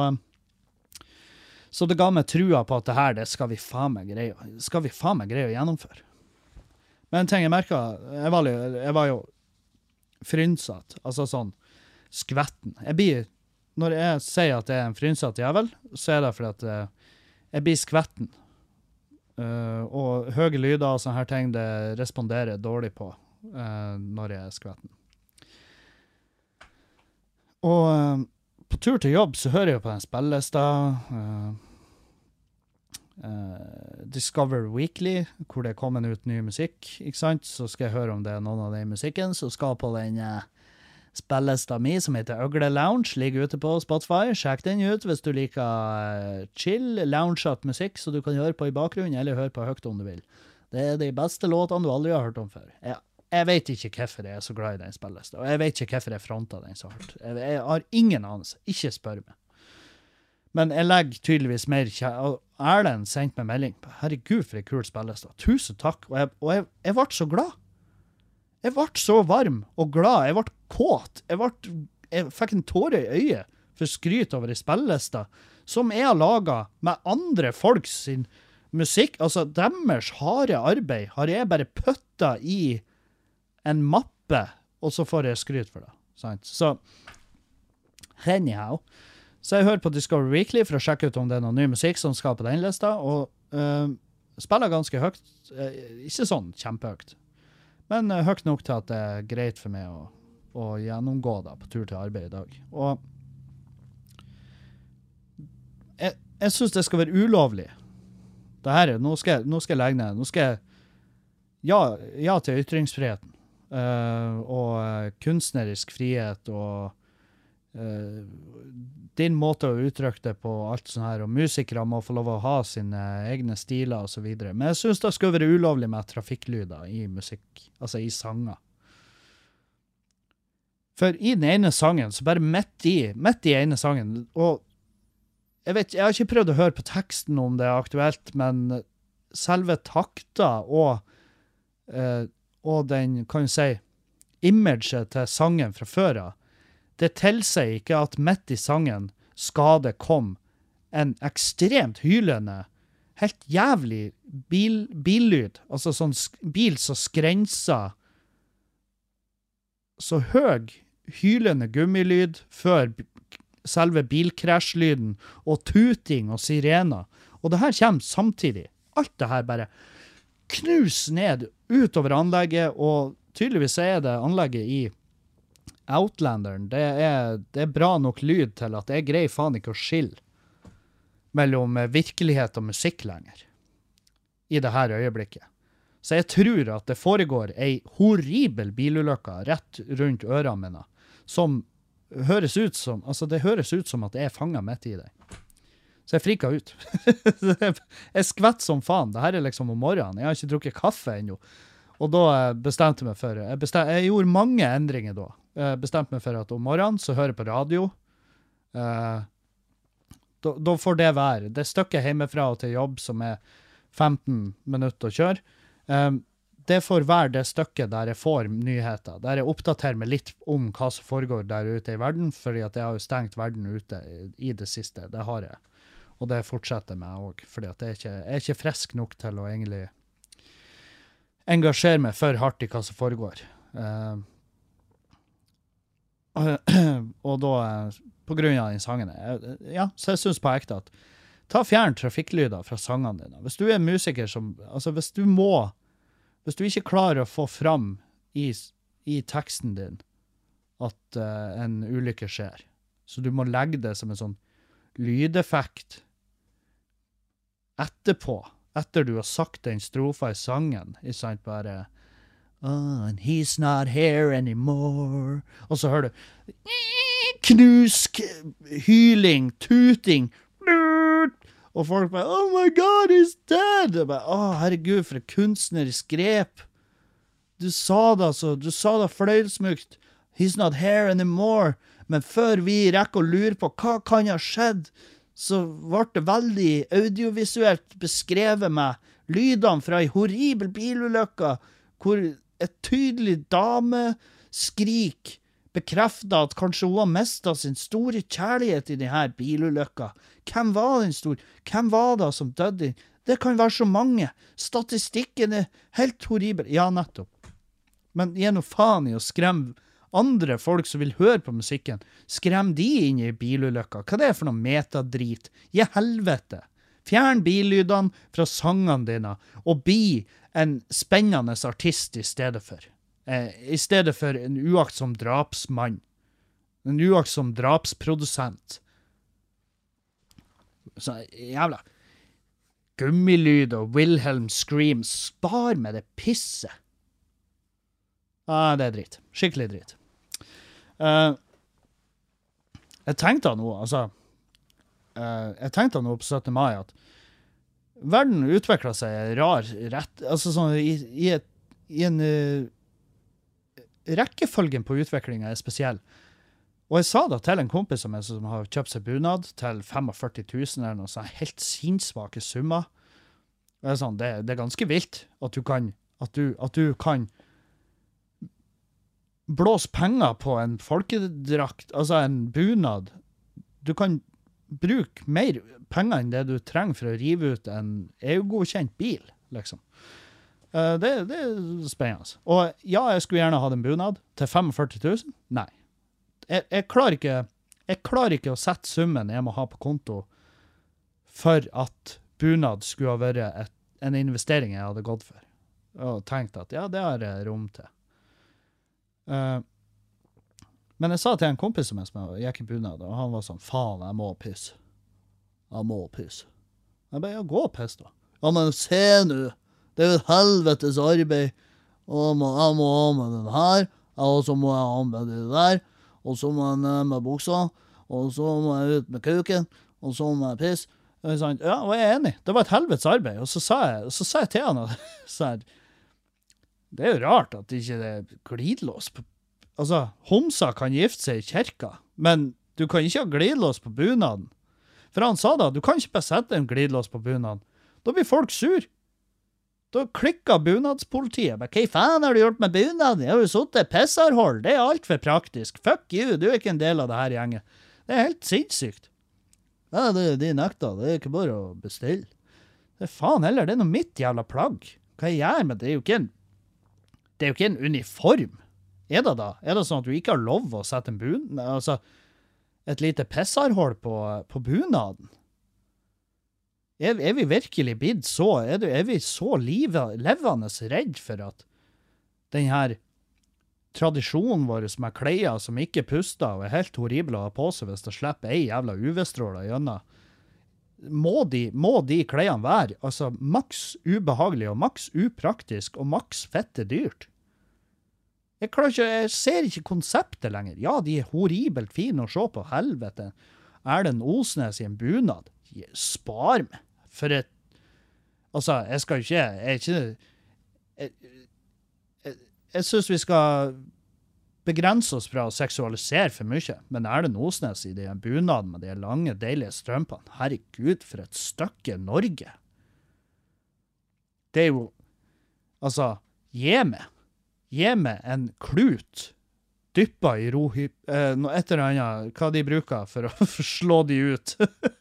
Så det ga meg trua på at det skal vi faen meg greie å gjennomføre. Men en ting jeg merket, jeg var jo frynsatt, altså sånn, skvetten. Når jeg sier at jeg en frynsatt jævel, så det fordi at jeg blir skvetten. Og høye lyder og sånne her ting, det responderer dårlig på når jeg skvetten. Og på tur til jobb så hører jeg på den spillelista Discover Weekly, hvor det kommer ut ny musikk, ikke sant? Så skal jeg høre om det noen av den musikken som skal på den spillelista mi som heter Øgle Lounge, ligger ute på Spotify. Sjekk den ut hvis du liker chill, loungeat musikk så du kan høre på i bakgrunnen, eller høre på høyt om du vil. Det de beste låtene du aldri har hørt om før. Jeg vet ikke hvorfor jeg så glad i den spillelista, og jeg vet ikke hvorfor jeg frontet den så hardt. Jeg har ingen anelse, ikke spør meg. Men jeg legger tydeligvis mer Erlend sendte meg melding. Herregud, for en kul spillelista. Tusen takk. Og jeg ble så glad. Jeg ble så varm og glad. Jeg ble kåt. Jeg fikk en tåre i øyet for skryt over en spillelista som jeg har laget med andre folks sin musikk. Altså, deres harde arbeid har jeg bare puttet i en mappe, og så får jeg skryt for det. Sant? Så, anyhow. Så jeg hører på Discover Weekly for å sjekke ut om det noe ny musikk som skal på den lista, og spiller ganske høyt. Ikke sånn kjempehøyt. Men høyt nok til at det greit for meg å gjennomgå da, på tur til arbeid i dag. Og jeg synes det skal være ulovlig. Det her nå skal jeg legge ned. Nå skal jeg ja til ytringsfriheten. Og kunstnerisk frihet og din måte å uttrykke det på alt sånt her, og musikere må få lov å ha sine egne stiler og så videre. Men jeg synes det skal være ulovlig med trafikklyder i musikk, altså i sanger. For i den ene sangen, så bare midt i ene sangen, og jeg har ikke prøvd å høre på teksten om det er aktuelt, men selve takta og den, kan jeg si, imaget til sangen fra før av, det tilsier ikke at midt i sangen skal det komme en ekstremt hylende, helt jævlig billyd, altså sånn bil som skrenser, så høy hylende gummilyd før selve bilkrasjlyden, og tuting og sirener. Og det her kommer samtidig. Alt det her bare knus ned utover anlegget, og tydeligvis er det anlegget i Outlanderen. Det er bra nok lyd til at jeg greier faen ikke å skille mellom virkelighet og musikk lenger i det her øyeblikket. Så jeg tror at det foregår ei horribel bilulykke rett rundt ørene mine, som høres ut som, altså det høres ut som at jeg er fanget midt i det. Så jeg friket ut. Jeg skvett som faen. Det her er liksom om morgenen. Jeg har ikke drukket kaffe ennå. Og da bestemte jeg meg for, jeg gjorde mange endringer da. Jeg bestemte meg for at om morgenen så hører jeg på radio. Da får det være. Det stykket hjemmefra og til jobb som er 15 minutter å kjøre. Det får være det stykket der jeg får nyheter, der jeg oppdaterer meg litt om hva som foregår der ute i verden, fordi at jeg har jo stengt verden ute i det siste. Det har jeg. Og det fortsetter meg også, fordi at jeg er ikke frisk nok til å egentlig engasjere meg for hardt i hva som foregår. Og da, på grunn av den sangen, ja, så jeg synes på ekte at ta fjern trafikklyder fra sangene dine. Hvis du er musiker som, altså hvis du ikke klarer å få fram i teksten din at en ulykke skjer, så du må legge det som en sånn lydeffekt etter du har sagt den strofa i sangen, i sant, bare oh, and he's not here anymore, og så hører du knusk, hyling, tuting, og folk bare, oh my god, he's dead, og bare, herregud, for et kunstnerisk grep, du sa det fløyelsmukt, he's not here anymore, men før vi rekker å lure på hva kan ha skjedd, så ble det veldig audiovisuelt beskrevet med lydene fra en horribel bilulykke, hvor et tydelig dameskrik bekreftet at kanskje hun har mistet sin store kjærlighet i denne bilulykka. Hvem var den store? Hvem var det som døde? Det kan være så mange. Statistikken er helt horribel. Ja, nettopp. Men gi noe faen i å skremme andre folk som vil høre på musikken. Skrem de inn i bilulykka. Hva det er for noe metadrit? Gi helvete. Fjern billydene fra sangene dine, og bli en spennende artist i stedet for. I stedet for en uaktsom drapsmann. En uaktsom drapsprodusent. Så jævla gummilyd og Wilhelm Scream. Spar med det pisset. Det er dritt. Skikkelig dritt. Jeg tenkte nå, på 17. mai at verden utviklet seg rar rett, altså sånn i en rekkefølgen på utviklingen er spesiell. Og jeg sa da til en kompis som har kjøpt seg bunad til 45 000 eller noe sånn helt sinnssvake summer. Det er sånn, det er ganske vilt at du kan blåse penger på en folkedrakt, altså en bunad. Du kan bruke mer penger enn det du trenger for å rive ut en EU-godkjent bil, liksom. Det er spennende. Og ja, jeg skulle gjerne ha en bunad til 45 000. Nei. Jeg klarer ikke å sette summen jeg må ha på konto for at bunad skulle ha vært en investering jeg hadde gått for. Og tenkt at ja, det har jeg rom til. Men jeg sa til en kompis som jeg gikk i bunad, og han var sånn, faen, jeg må pisse. Jeg bare, ja, gå og piss da. Ja, men se nå, det er jo et helvetes arbeid, og jeg må ha med den her, og så må jeg ha med det der, og så må jeg ned med buksa, og så må jeg ut med kuken, og så må jeg pisse. Og jeg sa, ja, og jeg er enig, det var et helvetes arbeid, og så sa jeg til han, det er jo rart at det ikke er glidelås på, altså, homser kan gifte seg i kirka, men du kan ikke ha glidelås på bunaden. For han sa da, du kan ikke bare sette en glidelås på bunaden. Da blir folk sur. Da klikket bunadspolitiet. Men hva faen har du gjort med bunaden? Jeg har jo suttet pissarhold. Det er alt for praktisk. Fuck you, du er ikke en del av det her gjengen. Det er helt sinnssykt. Ja, de nekta. Det er ikke bare å bestille. Det er faen heller, det er noe mitt jævla plagg. Hva jeg gjør med det? Det er jo ikke en uniform. Er det da? Er det sånn at du ikke har lov å sette en bunad? Altså, et lite pissarhål på bunaden. Er vi virkelig blitt så, er vi så levende redd for at den her tradisjonen vår med klær som ikke puster og er helt horrible å ha på seg hvis det slipper ei jævla UV-stråler gjennom, må de klærne være altså maks ubehagelig og maks upraktisk og maks fette dyrt? Jeg ser ikke konseptet lenger. Ja, de er horribelt fine å se på, helvete. Erlend Osnes i en bunad. Spar meg. For altså, jeg skal ikke, jeg synes vi skal begrense oss fra å seksualisere for mye, men Erlend Osnes i den bunaden med de lange, deilige strømpene, herregud, for et stykke Norge. Det er jo, altså, gi meg en klut dyppa i noe et eller annet, hva de bruker for å slå de ut.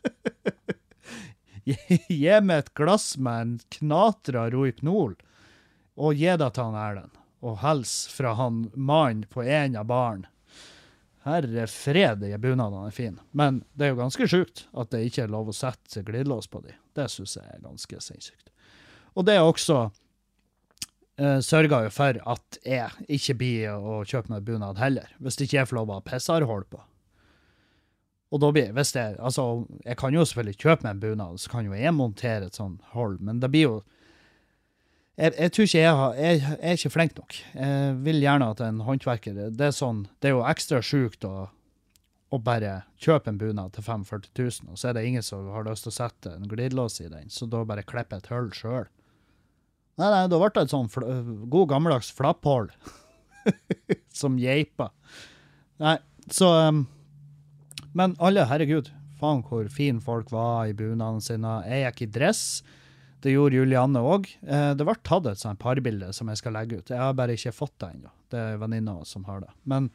Gi meg et glass med en knatra Rohypnol, og gi det til han Erlend, og hels fra han mannen på en av baren. Herre fred, de bunadene er fin. Men det er jo ganske sjukt at det ikke er lov å sette glidelås på de. Det synes jeg er ganske sinnssykt. Og det er også sørger jo for at jeg ikke blir å kjøpe meg bunad heller, hvis det ikke er for lov å ha pissarhål på. Og da blir, hvis det, altså, jeg kan jo selvfølgelig kjøpe meg en bunad, så kan jo jeg montere et sånt hold, men det blir jo, jeg tror ikke jeg er ikke flink nok. Jeg vil gjerne at en håndverker, det er sånn, det er jo ekstra sjukt å bare kjøpe en bunad til 45 000, og så er det ingen som har lyst til å sette en glidelås i den, så da bare klipper et hull selv. Nei, da ble det et sånn god gammeldags flapphold som geipa. Nei, så, men alle, herregud, faen hvor fin folk var i bunaden sine. Jeg gikk i dress, det gjorde Julianne også. Det ble tatt et sånt parbilde som jeg skal legge ut. Jeg har bare ikke fått det ennå. Det er venninner som har det. Men,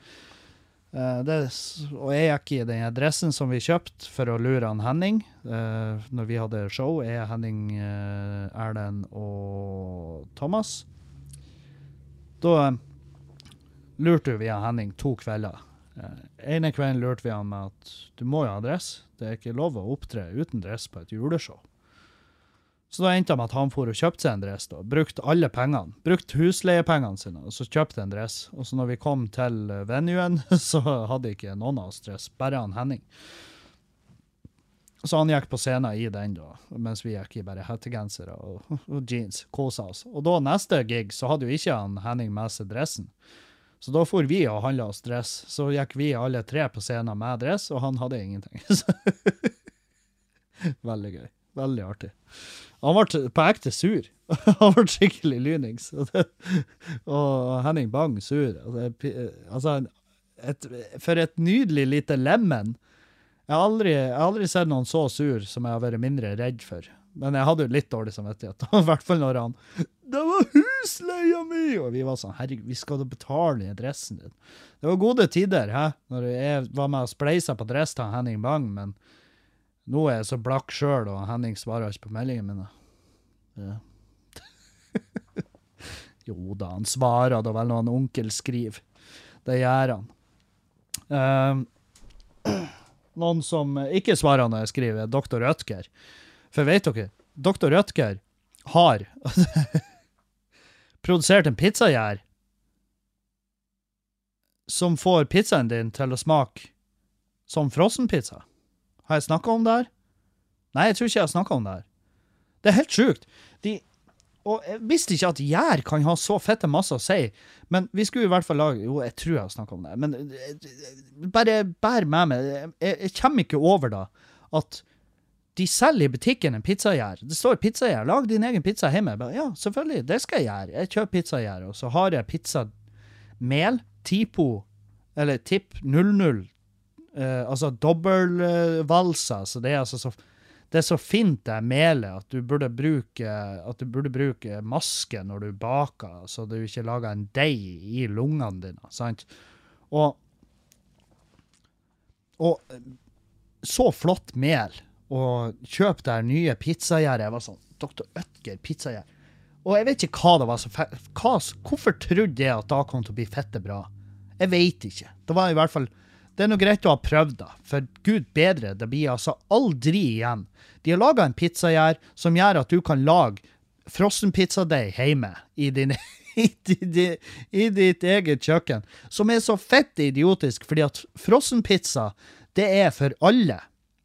og jeg gikk i den dressen som vi kjøpte for å lure han Henning, når vi hadde show, Henning, Erlend og Thomas. Da lurte vi han Henning 2 kvelder. Ene kvelden lurte vi han med at du må jo ha dress. Det er ikke lov å opptre uten dress på et juleshow. Så da endte han med at han for og kjøpte seg en dress da, brukte alle pengene, brukte husleiepengene sine, og så kjøpte en dress. Og så når vi kom til venuen, så hadde ikke noen av oss dress, bare han Henning. Så han gikk på scenen i den da, mens vi gikk i bare hettegensere og jeans, kosa oss. Og da neste gig, så hadde jo ikke han Henning med seg dressen. Så da for vi og handlet oss dress. Så gikk vi alle 3 på scenen med dress, og han hadde ingenting. Veldig gøy. Veldig artig. Han ble på ekte sur. Han ble skikkelig lynings. Og Henning Bang sur. Altså, for et nydelig lite lemmen. Jeg har aldri sett noen så sur som jeg har vært mindre redd for. Men jeg hadde jo litt dårlig samvittighet. I hvert fall når han, det var husleia mi! Og vi var sånn, herregud, vi skal da betale i dressen din. Det var gode tider, hæ? Når jeg var med og spleisa på dress til Henning Bang, men nå er jeg så blakk selv, og Henning svarer ikke på meldingen mine. Ja. Jo da, han svarer da vel når han onkel skriver. Det gjør han. Noen som ikke svarer når jeg skriver, Dr. Rødger. For vet dere, Dr. Rødger har produsert en pizzagjær som får pizzaen din til å smake som frossenpizza. Har jeg snakket om det her? Nei, jeg tror ikke jeg har snakket om det her. Det er helt sjukt. Og jeg visste ikke at gjær kan ha så fette masse å si, men vi skulle i hvert fall lage, jo, jeg tror jeg har snakket om det, men bare bær med meg, jeg kommer ikke over da, at de selger i butikken en pizzagjær. Det står pizzagjær, lag din egen pizza hjemme. Ja, selvfølgelig, det skal jeg gjøre. Jeg kjøper pizzagjær, og så har jeg pizzamel, Tipo, eller Tipp 00, altså dobbeltvalsa, så det er altså det er så fint det melet at du burde bruke maske når du baker, så du ikke lager en deig i lungene dine, sant? Og så flott mel, og kjøp der nye pizzagjær. Jeg var sånn, Dr. Rødger pizzagjær. Og jeg vet ikke hva det var hvorfor trodde jeg at da kom til å bli fette bra? Jeg vet ikke. Det var i hvert fall det noe greit å ha prøvd da, for Gud bedre, det blir altså aldri igjen. De har laget en pizzagjær som gjør at du kan lage frossenpizzadeig hjemme i ditt eget kjøkken, som så fett idiotisk, fordi at frossenpizza, det for alle.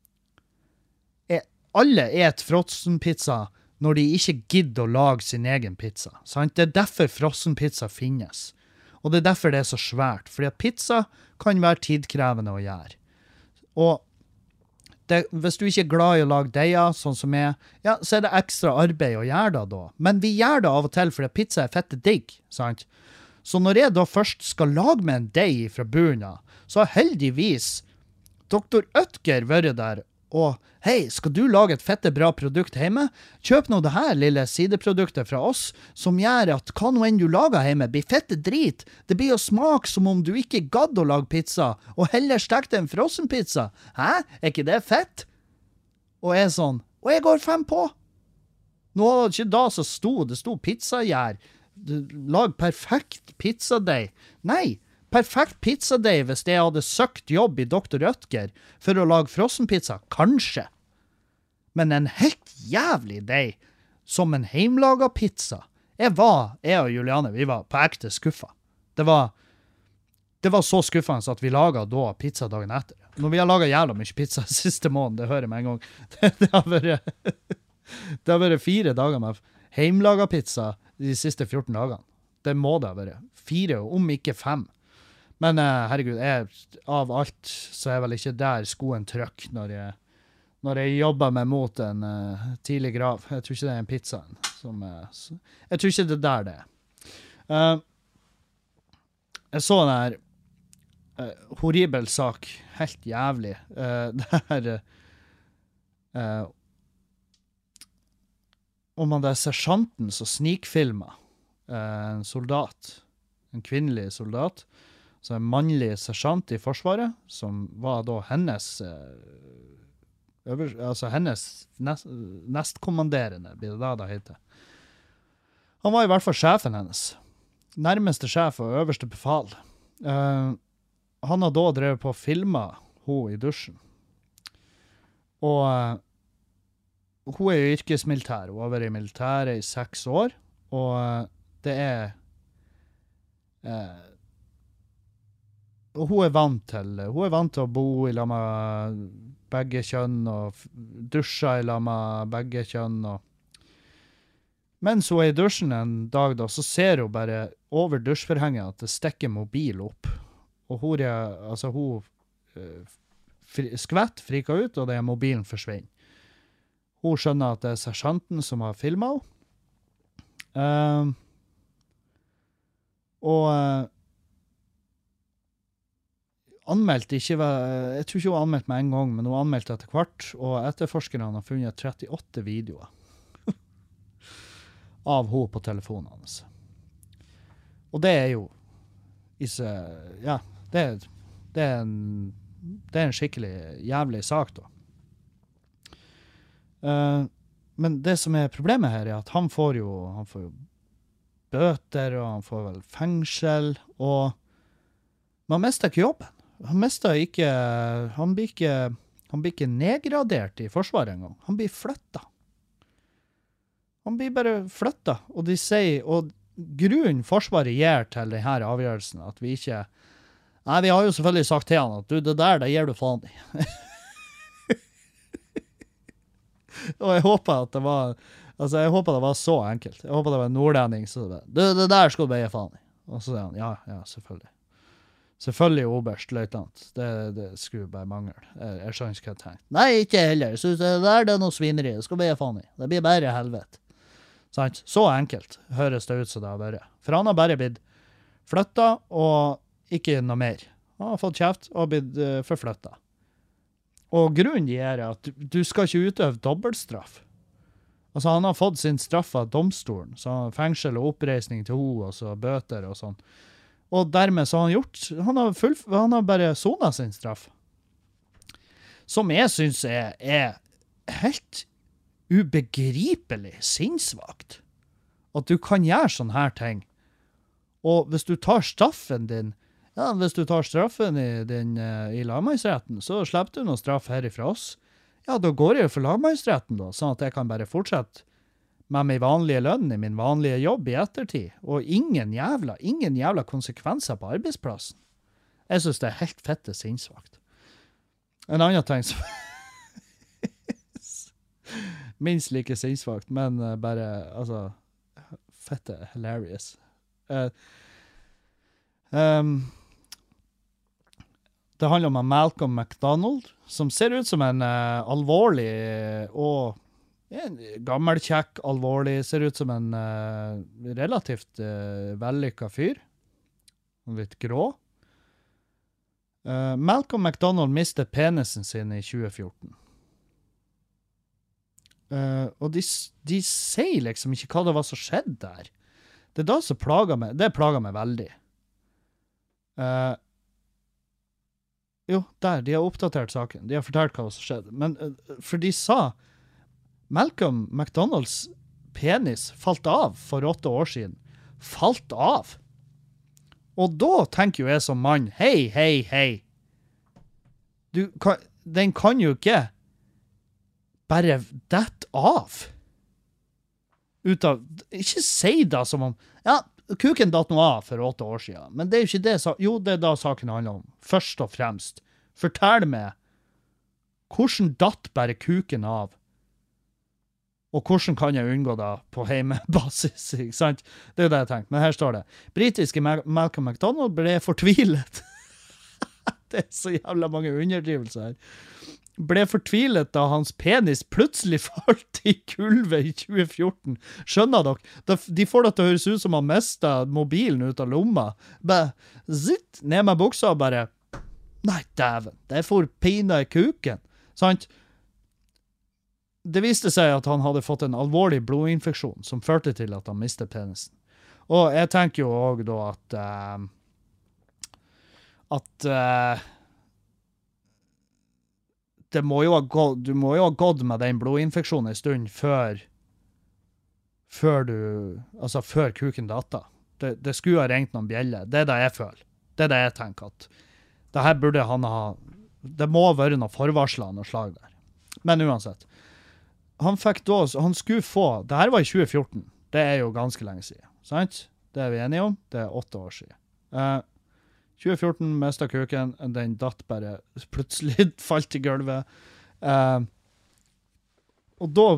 Alle et frossenpizza når de ikke gidder å lage sin egen pizza. Sant? Det derfor frossenpizza finnes. Og det derfor det så svært, fordi at pizza kan være tidkrevende å gjøre. Og hvis du ikke glad i å lage deier, sånn som jeg, ja, så det ekstra arbeid å gjøre det da. Men vi gjør det av og til, fordi pizza fette digg, sant? Så når jeg da først skal lage med en deig fra bunnen av, så har heldigvis Dr. Oetker vært der, og hei, skal du lage et fette bra produkt hjemme? Kjøp nå det her lille sideproduktet fra oss, som gjør at hva nå enn du lager hjemme blir fette drit. Det blir å smake som om du ikke gadd å lage pizza, og heller stekte en frossenpizza. Hæ? Ikke det fett? Og jeg sånn, og jeg går 5 på. Nå var det ikke da så det sto pizzagjær. Lag perfekt pizzadeig. Nei, perfekt pizzadeig hvis jeg hadde søkt jobb i Dr. Oetker for å lage frossenpizza, kanskje. Men en helt jævlig deig, som en heimlaget pizza. Jeg og Juliane, vi var på ekte skuffa. Det var så skuffende at vi laget da pizza dagen etter. Når vi har laget jævla mye pizza siste måned, det hører jeg med en gang. Det har vært 4 dager med heimlaget pizza de siste 14 dagene. Det må det ha vært. 4, om ikke 5. Men herregud, av alt så vel ikke der skoen trøkk når jeg jobber meg mot en tidlig grav. Jeg tror ikke det en pizza. Jeg tror ikke det der det jeg så en her horribel sak, helt jævlig, der om han der sersjanten som snikfilmet en soldat, en kvinnelig soldat, så en mannlig sersjant i forsvaret, som var da hennes hennes nestkommanderende, blir det da det heter. Han var i hvert fall sjefen hennes. Nærmeste sjef og øverste befal. Han har da drevet på å filme hun i dusjen. Og hun jo yrkesmilitær. Hun har vært i militæret i 6 år, og det og hun vant til å bo i lag med begge kjønn, og dusje i lag med begge kjønn, og mens hun i dusjen en dag da, så ser hun bare over dusjforhenget at det stikker mobil opp. Og hun skvett, frika ut, og det mobilen forsvinner. Hun skjønner at det sersjanten som har filmet henne. Anmeldt ikke, jeg tror ikke hun anmeldt med en gang, men hun anmeldte etter hvert, og etterforskerne har funnet 38 videoer av hun på telefonen hans. Og det jo ja, det en skikkelig jævlig sak da. Men det som problemet her at han får jo bøter, og han får vel fengsel, og man mister ikke jobben. Han blir ikke nedgradert i forsvaret en gang. Han blir flyttet. Han blir bare flyttet, og de sier, og grunnen forsvaret gir til denne avgjørelsen, at vi ikke, nei, vi har jo selvfølgelig sagt til han at det der gir du faen i. Og jeg håper at det var så enkelt. Jeg håper det var en nordlending, så det der skal du bare gi faen i. Og så sier han, ja, selvfølgelig. Selvfølgelig oberst, løytnant. Det skulle bare mangle. Jeg skjønner ikke hva jeg tenker. Nei, ikke heller. Så det der noe svineri. Det skal bare faen i. Det blir bare helvete. Sant? Så enkelt høres det ut som det har vært. For han har bare blitt flyttet, og ikke noe mer. Han har fått kjeft og blitt forflyttet. Og grunnen at du skal ikke utøve dobbeltstraff. Altså, han har fått sin straff av domstolen, så fengsel og oppreisning til henne, og så bøter og sånn. Og dermed så har han har bare sonet sin straff. Som jeg synes helt ubegripelig sinnsvakt. At du kan gjøre sånne her ting. Og hvis du tar straffen din, Ja, hvis du tar straffen i lagmannsretten, så slipper du noe straff herifra oss. Ja, da går jeg jo for lagmannsretten da, sånn at jeg kan bare fortsette med min vanlige lønn i min vanlige jobb i ettertid, og ingen jævla konsekvenser på arbeidsplassen. Jeg synes det er helt fette sinnsvakt. En annen ting som minst like sinnsvakt, men bare, altså, fette hilarious. Det handler om Malcolm McDonald, som ser ut som en alvorlig og en gammelkjekk, alvorlig, ser ut som en relativt vellykket fyr. Litt grå. Malcolm McDonald mistet penisen sin i 2014. Og de sier liksom ikke hva det var som skjedde der. Det er da som plager meg. Det plager meg veldig. Jo, der, de har oppdatert saken. De har fortalt hva som skjedde. Men, for de sa Malcolm McDonalds penis falt av for 8 år siden. Falt av. Og da tenker jo jeg som mann, hei. Den kan jo ikke bare dette av. Ikke si det som om, ja, kuken datt noe av for 8 år siden. Men det er jo ikke det, jo, det er da saken handler om. Først og fremst. Fortell meg, hvordan datt bare kuken av? Og hvordan kan jeg unngå det på heimebasis, ikke sant? Det er jo det jeg tenker. Men her står det. Britiske Malcolm McDonald ble fortvilet. Det er så jævla mange underdrivelser her. Ble fortvilet da hans penis plutselig falt i gulvet i 2014. Skjønner dere? De får det til å høres ut som han mistet mobilen ut av lomma. Bare zitt ned med buksa og bare, nei, dæven, det får pina i kuken. Sant? Det viste seg at han hadde fått en alvorlig blodinfeksjon som førte til at han mistet penisen. Og jeg tenker jo også da at det må jo ha gått, du må jo ha gått med den blodinfeksjonen en stund før kuken data. Det skulle ha ringt noen bjeller. Det er det jeg føler. Det er det jeg tenker at det her burde han ha, det må være noen forvarsler av noe slag der. Men uansett. Han skulle få, det her var i 2014, det er jo ganske lenge siden, sant? Det er vi enige om, det er 8 år siden. 2014 mistet kuken, den datt bare plutselig falt i gulvet. Og da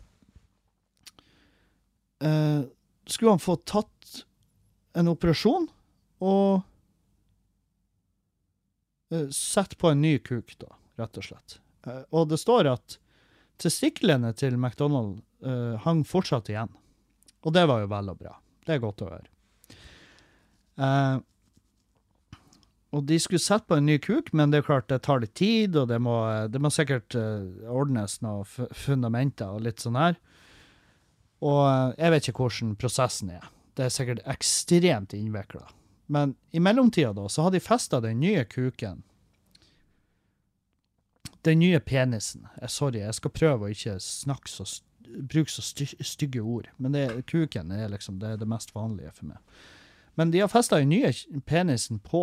skulle han få tatt en operasjon og sett på en ny kuk da, rett og slett. Og det står at testiklene til McDonald hang fortsatt igjen. Og det var jo vel og bra. Det er godt å høre. Og de skulle sette på en ny kuk, men det er klart det tar litt tid, og det må sikkert ordnes noen fundamenter og litt sånn her. Og jeg vet ikke hvordan prosessen er. Det er sikkert ekstremt innviklet. Men i mellomtida da, så har de festet den nye kuken, den nye penisen. Sorry, jeg skal prøve å ikke bruke så stygge ord, men kuken er liksom det mest vanlige for meg. Men de har festet den nye penisen på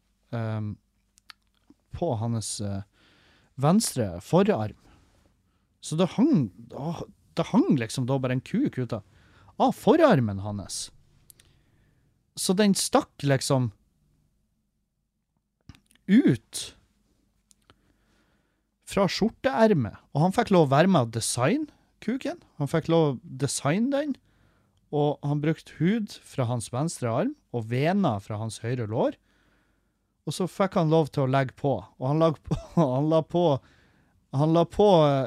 hans venstre forarm. Så det hang liksom da bare en kuk ut av forarmen hans. Så den stakk liksom ut fra skjorteermet, og han fikk lov å være med å designe kuken. Han fikk lov å designe den, og han brukte hud fra hans venstre arm og vener fra hans høyre lår. Og så fikk han lov til å legge på, og han la på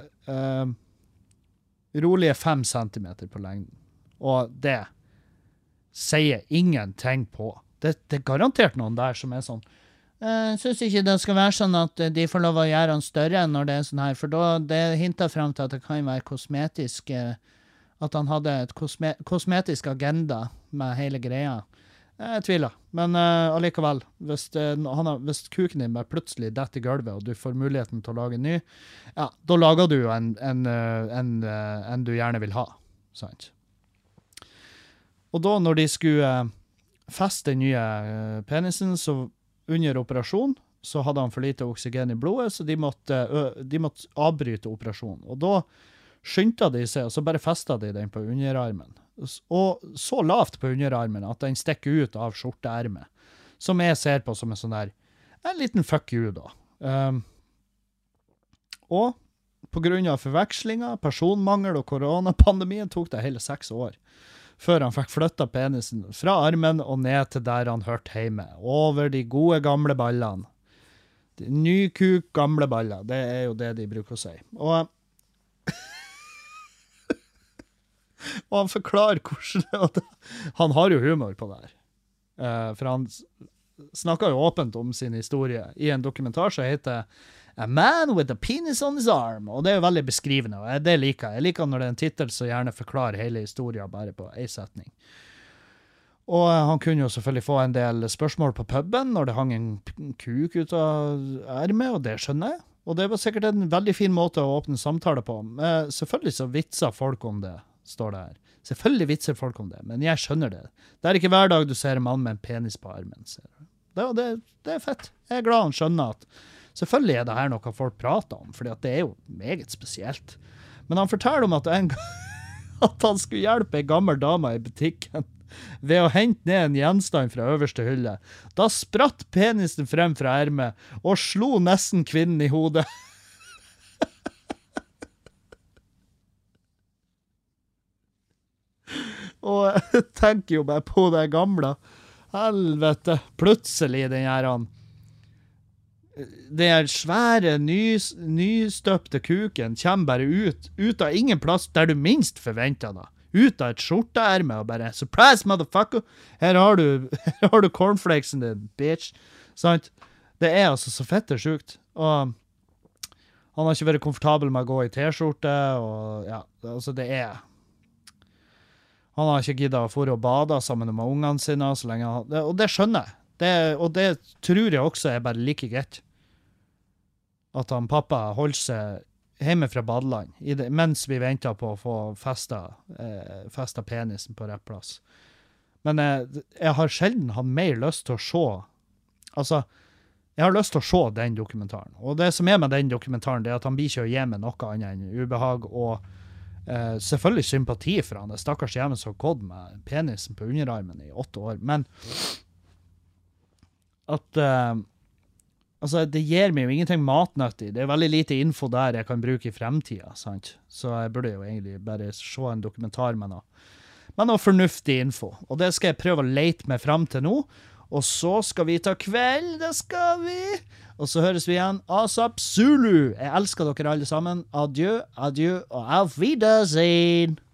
rolige 5 centimeter på lengden. Og det sier ingenting på. Det er garantert noen der som er sånn, synes ikke det skal være sånn at de får lov å gjøre den større når det er sånn her, for da det hinter frem til at det kan være kosmetisk, at han hadde et kosmetisk agenda med hele greia. Jeg tviler, men allikevel, hvis kuken din bare plutselig detter i gulvet, og du får muligheten til å lage en ny, ja, da lager du jo en du gjerne vil ha, sant? Og da når de skulle feste den nye penisen, så under operasjon, så hadde han for lite oksygen i blodet, så de måtte avbryte operasjonen. Og da skyndte de seg, og så bare festet de den på underarmen. Og så lavt på underarmen at den stikker ut av skjorteermet, som jeg ser på som en liten fuck you da. Og på grunn av forvekslinger, personmangel og koronapandemien tok det hele 6 år før han fikk flyttet penisen fra armen og ned til der han hørte hjemme, over de gode gamle ballene. Ny kuk, gamle baller, det jo det de bruker å si. Og han forklarer hvordan han har jo humor på det her. For han snakker jo åpent om sin historie i en dokumentar som heter A Man with a Penis on His Arm, og det jo veldig beskrivende, og det liker jeg. Jeg liker når det en titel som gjerne forklarer hele historien bare på en setning. Og han kunne jo selvfølgelig få en del spørsmål på puben når det hang en kuk ut av ermet, og det skjønner jeg. Og det var sikkert en veldig fin måte å åpne samtale på. Selvfølgelig så vitser folk om det, står det her. Selvfølgelig vitser folk om det, men jeg skjønner det. Det ikke hver dag du ser en mann med en penis på armen. Det fett. Jeg glad han skjønner at selvfølgelig det her noe folk prater om, fordi at det jo meget spesielt. Men han forteller om at at han skulle hjelpe en gammel dame i butikken ved å hente ned en gjenstand fra øverste hylle. Da spratt penisen frem fra ermet og slo nesten kvinnen i hodet. Og jeg tenker jo bare på det gamle. Helvete, plutselig den svære, nystøpte kuken kommer bare ut av ingen plass der du minst forventer det. Ut av et skjorteerme og bare, surprise, motherfucker! Her har du cornflakesen din, bitch. Sant? Det altså så fette sjukt. Og han har ikke vært komfortabel med å gå i t-skjorte, og ja, altså det Han har ikke giddet å få å bade sammen med ungene sine, så lenge og det skjønner jeg. Og det tror jeg også bare like greit. At pappa holder seg hjemme fra badeland, mens vi venter på å få festet penisen på rett plass. Men jeg har sjelden hatt mer lyst til å se, altså, jeg har lyst til å se den dokumentaren. Og det som med den dokumentaren, det at han blir ikke å gi meg noe annet enn ubehag, og selvfølgelig sympati for han. Det stakkars hjemme som har gått med penisen på underarmen i 8 år. Men at altså, det gir meg jo ingenting matnyttig. Det veldig lite info der jeg kan bruke i fremtiden, sant? Så jeg burde jo egentlig bare se en dokumentar med noe fornuftig info. Og det skal jeg prøve å lete meg frem til nå. Og så skal vi ta kveld, det skal vi! Og så høres vi igjen. Asap Zulu! Jeg elsker dere alle sammen. Adjø, adjø, og auf Wiedersehen!